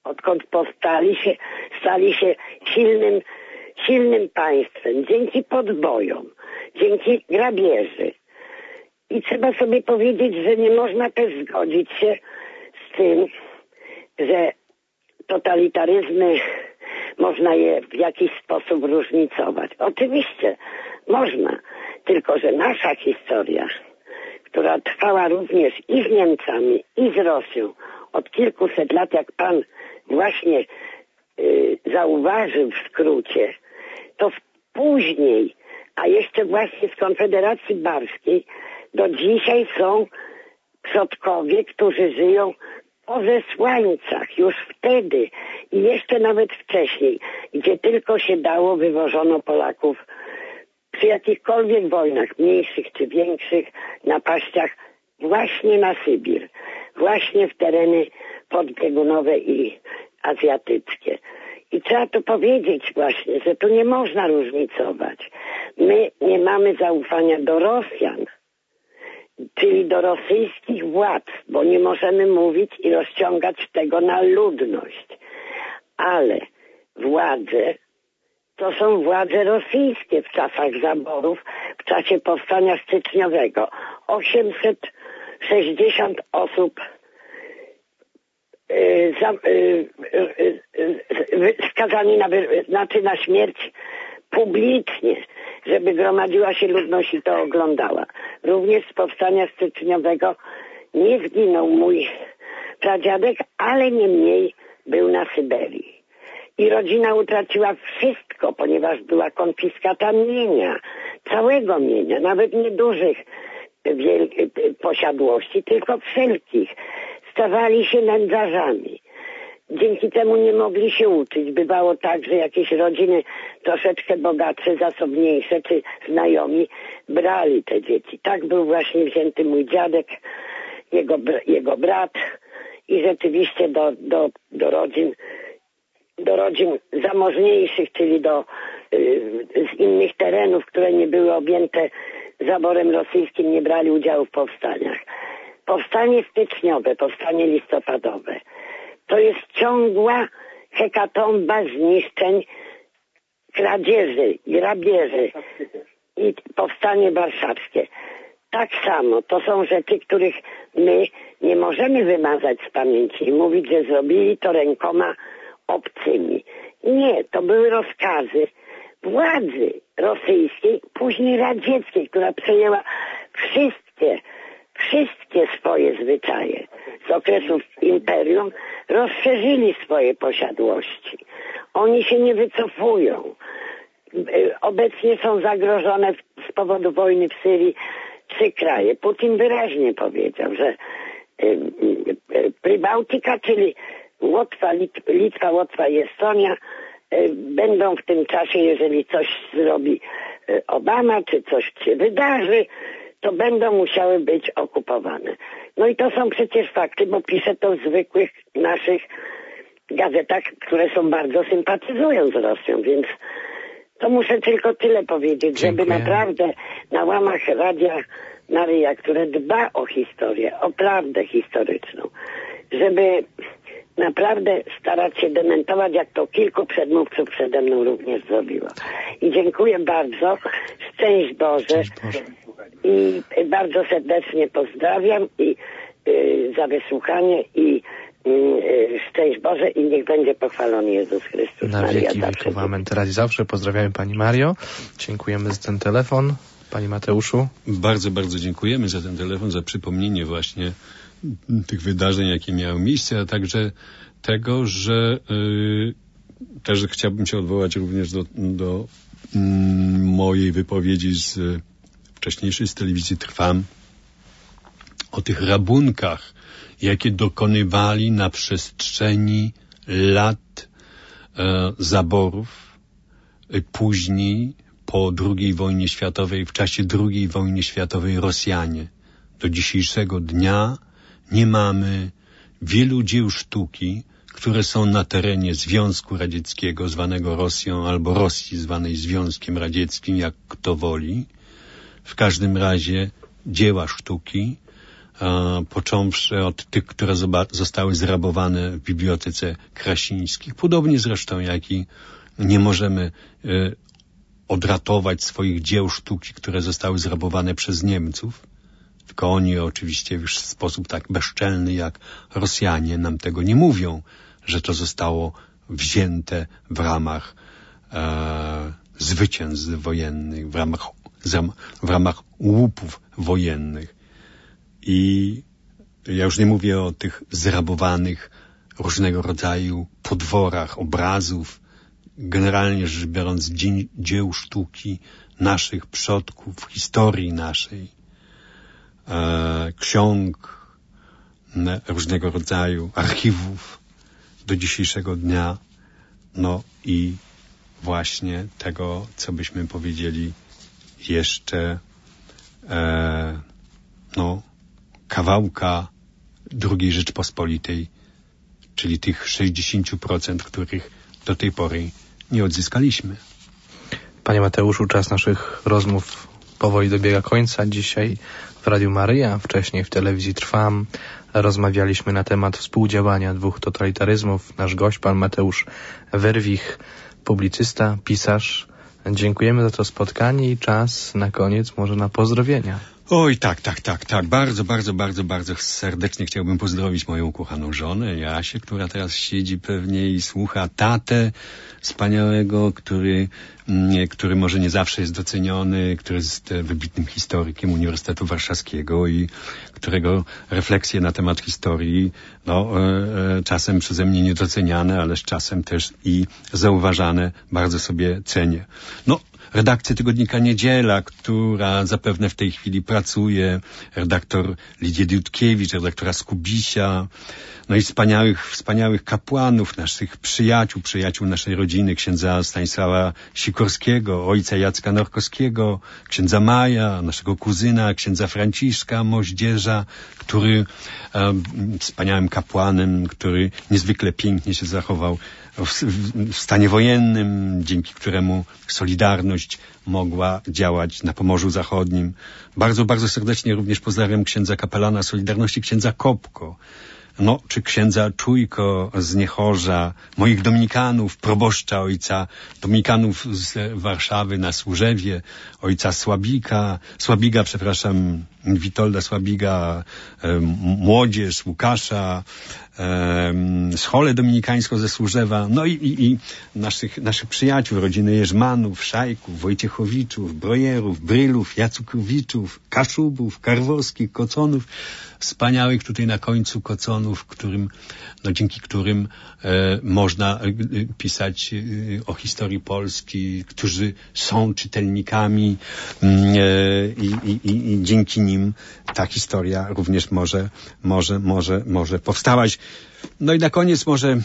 odkąd stali się silnym państwem, dzięki podbojom, dzięki grabieży. I trzeba sobie powiedzieć, że nie można też zgodzić się z tym, że totalitaryzmy można je w jakiś sposób różnicować. Oczywiście można, tylko że nasza historia, która trwała również i z Niemcami, i z Rosją od kilkuset lat, jak pan właśnie zauważył w skrócie, to później, a jeszcze właśnie z Konfederacji Barskiej, do dzisiaj są przodkowie, którzy żyją po zesłańcach, już wtedy i jeszcze nawet wcześniej, gdzie tylko się dało, wywożono Polaków przy jakichkolwiek wojnach, mniejszych czy większych, napaściach, właśnie na Sybir, właśnie w tereny podbiegunowe i azjatyckie. I trzeba tu powiedzieć właśnie, że tu nie można różnicować. My nie mamy zaufania do Rosjan, czyli do rosyjskich władz, bo nie możemy mówić i rozciągać tego na ludność. Ale władze to są władze rosyjskie w czasach zaborów, w czasie powstania styczniowego. 860 osób skazani na śmierć publicznie, żeby gromadziła się ludność i to oglądała. Również z powstania styczniowego nie zginął mój pradziadek, ale niemniej był na Syberii. I rodzina utraciła wszystko, ponieważ była konfiskata mienia, całego mienia, nawet niedużych posiadłości, tylko wszelkich. Stawali się nędzarzami. Dzięki temu nie mogli się uczyć. Bywało tak, że jakieś rodziny troszeczkę bogatsze, zasobniejsze czy znajomi brali te dzieci. Tak był właśnie wzięty mój dziadek, jego brat i rzeczywiście do rodzin zamożniejszych, czyli z innych terenów, które nie były objęte zaborem rosyjskim, nie brali udziału w powstaniach. Powstanie styczniowe, powstanie listopadowe to jest ciągła hekatomba zniszczeń, kradzieży, grabieży i powstanie warszawskie. Tak samo, to są rzeczy, których my nie możemy wymazać z pamięci i mówić, że zrobili to rękoma obcymi. Nie, to były rozkazy władzy rosyjskiej, później radzieckiej, która przejęła wszystkie swoje zwyczaje z okresów imperium, rozszerzyli swoje posiadłości. Oni się nie wycofują. Obecnie są zagrożone z powodu wojny w Syrii 3 kraje. Putin wyraźnie powiedział, że Prybałtyka, czyli Litwa, Łotwa i Estonia będą w tym czasie, jeżeli coś zrobi Obama, czy coś się wydarzy, to będą musiały być okupowane. No i to są przecież fakty, bo pisze to w zwykłych naszych gazetach, które są bardzo sympatyzują z Rosją, więc to muszę tylko tyle powiedzieć, żeby naprawdę na łamach Radia Maryja, które dba o historię, o prawdę historyczną, żeby naprawdę starać się dementować, jak to kilku przedmówców przede mną również zrobiło. I dziękuję bardzo. Szczęść Boże. I bardzo serdecznie pozdrawiam i za wysłuchanie i szczęść Boże i niech będzie pochwalony Jezus Chrystus. Na wieki wieków. Amen. Teraz i zawsze pozdrawiamy Pani Mario. Dziękujemy za ten telefon. Panie Mateuszu. Bardzo, bardzo dziękujemy za ten telefon, za przypomnienie właśnie tych wydarzeń, jakie miały miejsce, a także tego, że też chciałbym się odwołać również do mojej wypowiedzi z wcześniejszej z telewizji Trwam o tych rabunkach, jakie dokonywali na przestrzeni lat zaborów, później po II wojnie światowej, w czasie II wojny światowej Rosjanie. Do dzisiejszego dnia nie mamy wielu dzieł sztuki, które są na terenie Związku Radzieckiego, zwanego Rosją, albo Rosji, zwanej Związkiem Radzieckim, jak kto woli. W każdym razie dzieła sztuki począwszy od tych, które zostały zrabowane w Bibliotece Krasińskich. Podobnie zresztą, jak i nie możemy odratować swoich dzieł sztuki, które zostały zrabowane przez Niemców. Tylko oni oczywiście już w sposób tak bezczelny jak Rosjanie nam tego nie mówią, że to zostało wzięte w ramach zwycięstw wojennych, w ramach łupów wojennych. I ja już nie mówię o tych zrabowanych różnego rodzaju podworach obrazów, generalnie rzecz biorąc dzieł sztuki naszych przodków, historii naszej, ksiąg różnego rodzaju, archiwów do dzisiejszego dnia, no i właśnie tego, co byśmy powiedzieli jeszcze kawałka II Rzeczpospolitej, czyli tych 60%, których do tej pory nie odzyskaliśmy. Panie Mateuszu, czas naszych rozmów powoli dobiega końca. Dzisiaj w Radiu Maryja, wcześniej w telewizji Trwam, rozmawialiśmy na temat współdziałania dwóch totalitaryzmów. Nasz gość, pan Mateusz Wyrwich, publicysta, pisarz. Dziękujemy za to spotkanie i czas na koniec może na pozdrowienia. Oj, tak. Bardzo serdecznie chciałbym pozdrowić moją ukochaną żonę, Jasię, która teraz siedzi pewnie i słucha, tatę wspaniałego, który może nie zawsze jest doceniony, który jest wybitnym historykiem Uniwersytetu Warszawskiego i którego refleksje na temat historii, czasem przeze mnie niedoceniane, ale z czasem też i zauważane, bardzo sobie cenię. Redakcję tygodnika Niedziela, która zapewne w tej chwili pracuje, redaktor Lidię Dudkiewicz, redaktora Skubisia, i wspaniałych kapłanów, naszych przyjaciół naszej rodziny, księdza Stanisława Sikorskiego, ojca Jacka Norkowskiego, księdza Maja, naszego kuzyna, księdza Franciszka Moździerza, który wspaniałym kapłanem, który niezwykle pięknie się zachował w stanie wojennym, dzięki któremu Solidarność mogła działać na Pomorzu Zachodnim. Bardzo serdecznie również pozdrawiam księdza kapelana Solidarności, księdza Kopko, czy księdza Czujko z Niechorza, moich dominikanów, proboszcza ojca dominikanów z Warszawy na Służewie, ojca Słabiga, Witolda Słabiga, młodzież Łukasza, scholę dominikańską ze Służewa, i naszych przyjaciół, rodziny Jerzmanów, Szajków, Wojciechowiczów, Brojerów, Brylów, Jacukowiczów, Kaszubów, Karwowskich, Koconów, wspaniałych tutaj na końcu Koconów, dzięki którym można pisać o historii Polski, którzy są czytelnikami i dzięki nim ta historia również może powstawać. I na koniec może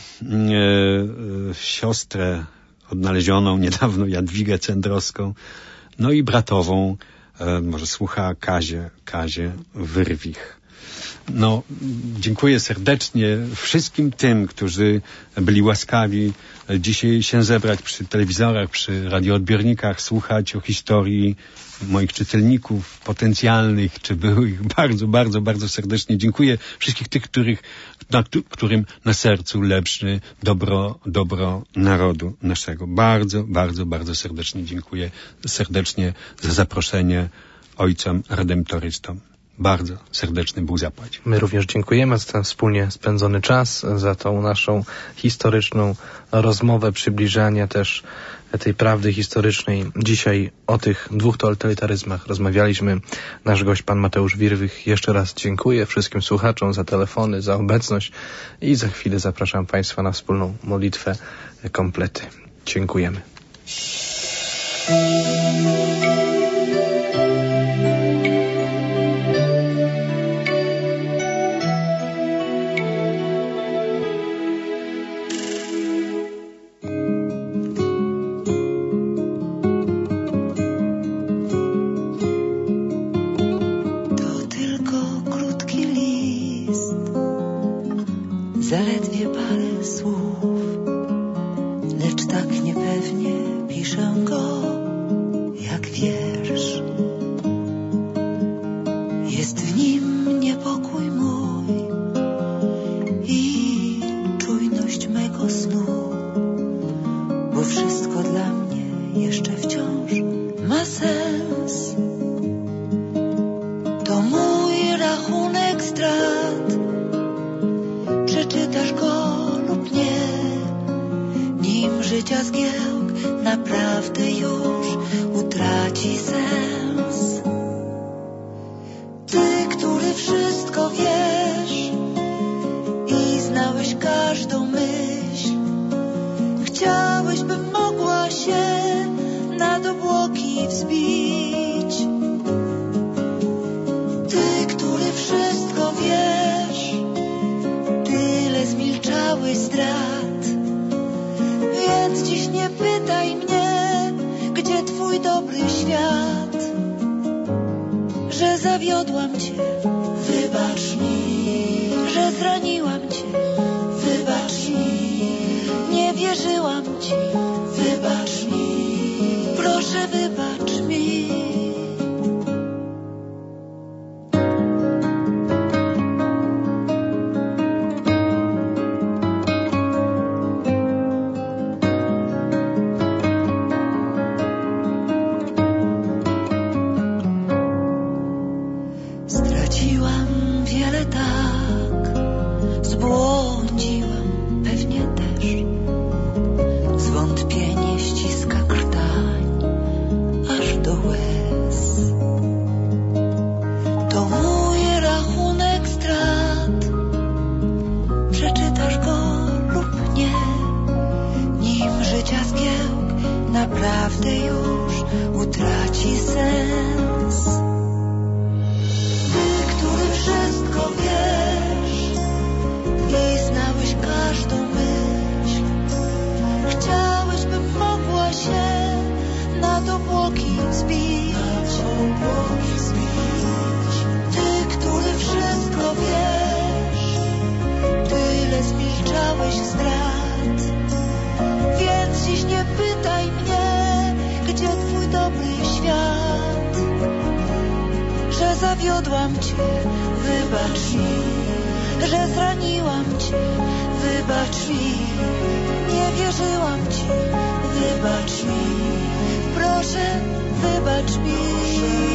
siostrę odnalezioną niedawno Jadwigę Cendrowską, i bratową, może słucha Kazie Wyrwich. Dziękuję serdecznie wszystkim tym, którzy byli łaskawi dzisiaj się zebrać przy telewizorach, przy radioodbiornikach, słuchać o historii moich czytelników potencjalnych, czy byłych. Bardzo serdecznie dziękuję wszystkich tych, którym na sercu leży dobro narodu naszego. Bardzo serdecznie dziękuję za zaproszenie ojcom redemptorystom. Bardzo serdeczny Bóg zapłać. My również dziękujemy za ten wspólnie spędzony czas, za tą naszą historyczną rozmowę, przybliżania też tej prawdy historycznej. Dzisiaj o tych dwóch totalitaryzmach rozmawialiśmy. Nasz gość, pan Mateusz Wyrwich. Jeszcze raz dziękuję wszystkim słuchaczom za telefony, za obecność i za chwilę zapraszam Państwa na wspólną modlitwę komplety. Dziękujemy. Zaledwie parę słów, lecz tak niepewnie piszę go jak wiersz. Jest w nim niepokój. wszystko wiesz i znałeś każdą myśl. Chciałeś, bym mogła się nad obłoki wzbić. Ty, który wszystko wiesz, tyle zmilczałeś zdrad. Więc dziś nie pytaj mnie, gdzie twój dobry świat. Że zawiodłam cię, wybacz mi. Że zraniłam cię, wybacz mi. Nie wierzyłam ci, wybacz mi. Proszę, wybacz mi. Straciłam wiele, tak. Zbłądziłam pewnie też. Zwątpienie ściska krtań aż do łez. To mój rachunek strat. Przeczytasz go lub nie, nim życia zgiełk naprawdę już utraci sens. Ty, który wszystko wiesz i znałeś każdą myśl. Chciałeś, bym mogła się nad obłoki wzbić. Ty, który wszystko wiesz, tyle zmilczałeś zdrad. Więc dziś nie pytaj mnie, gdzie twój dobry świat. Że zawiodłam cię, wybacz mi. Że zraniłam cię, wybacz mi. Nie wierzyłam ci, wybacz mi. Proszę, wybacz mi.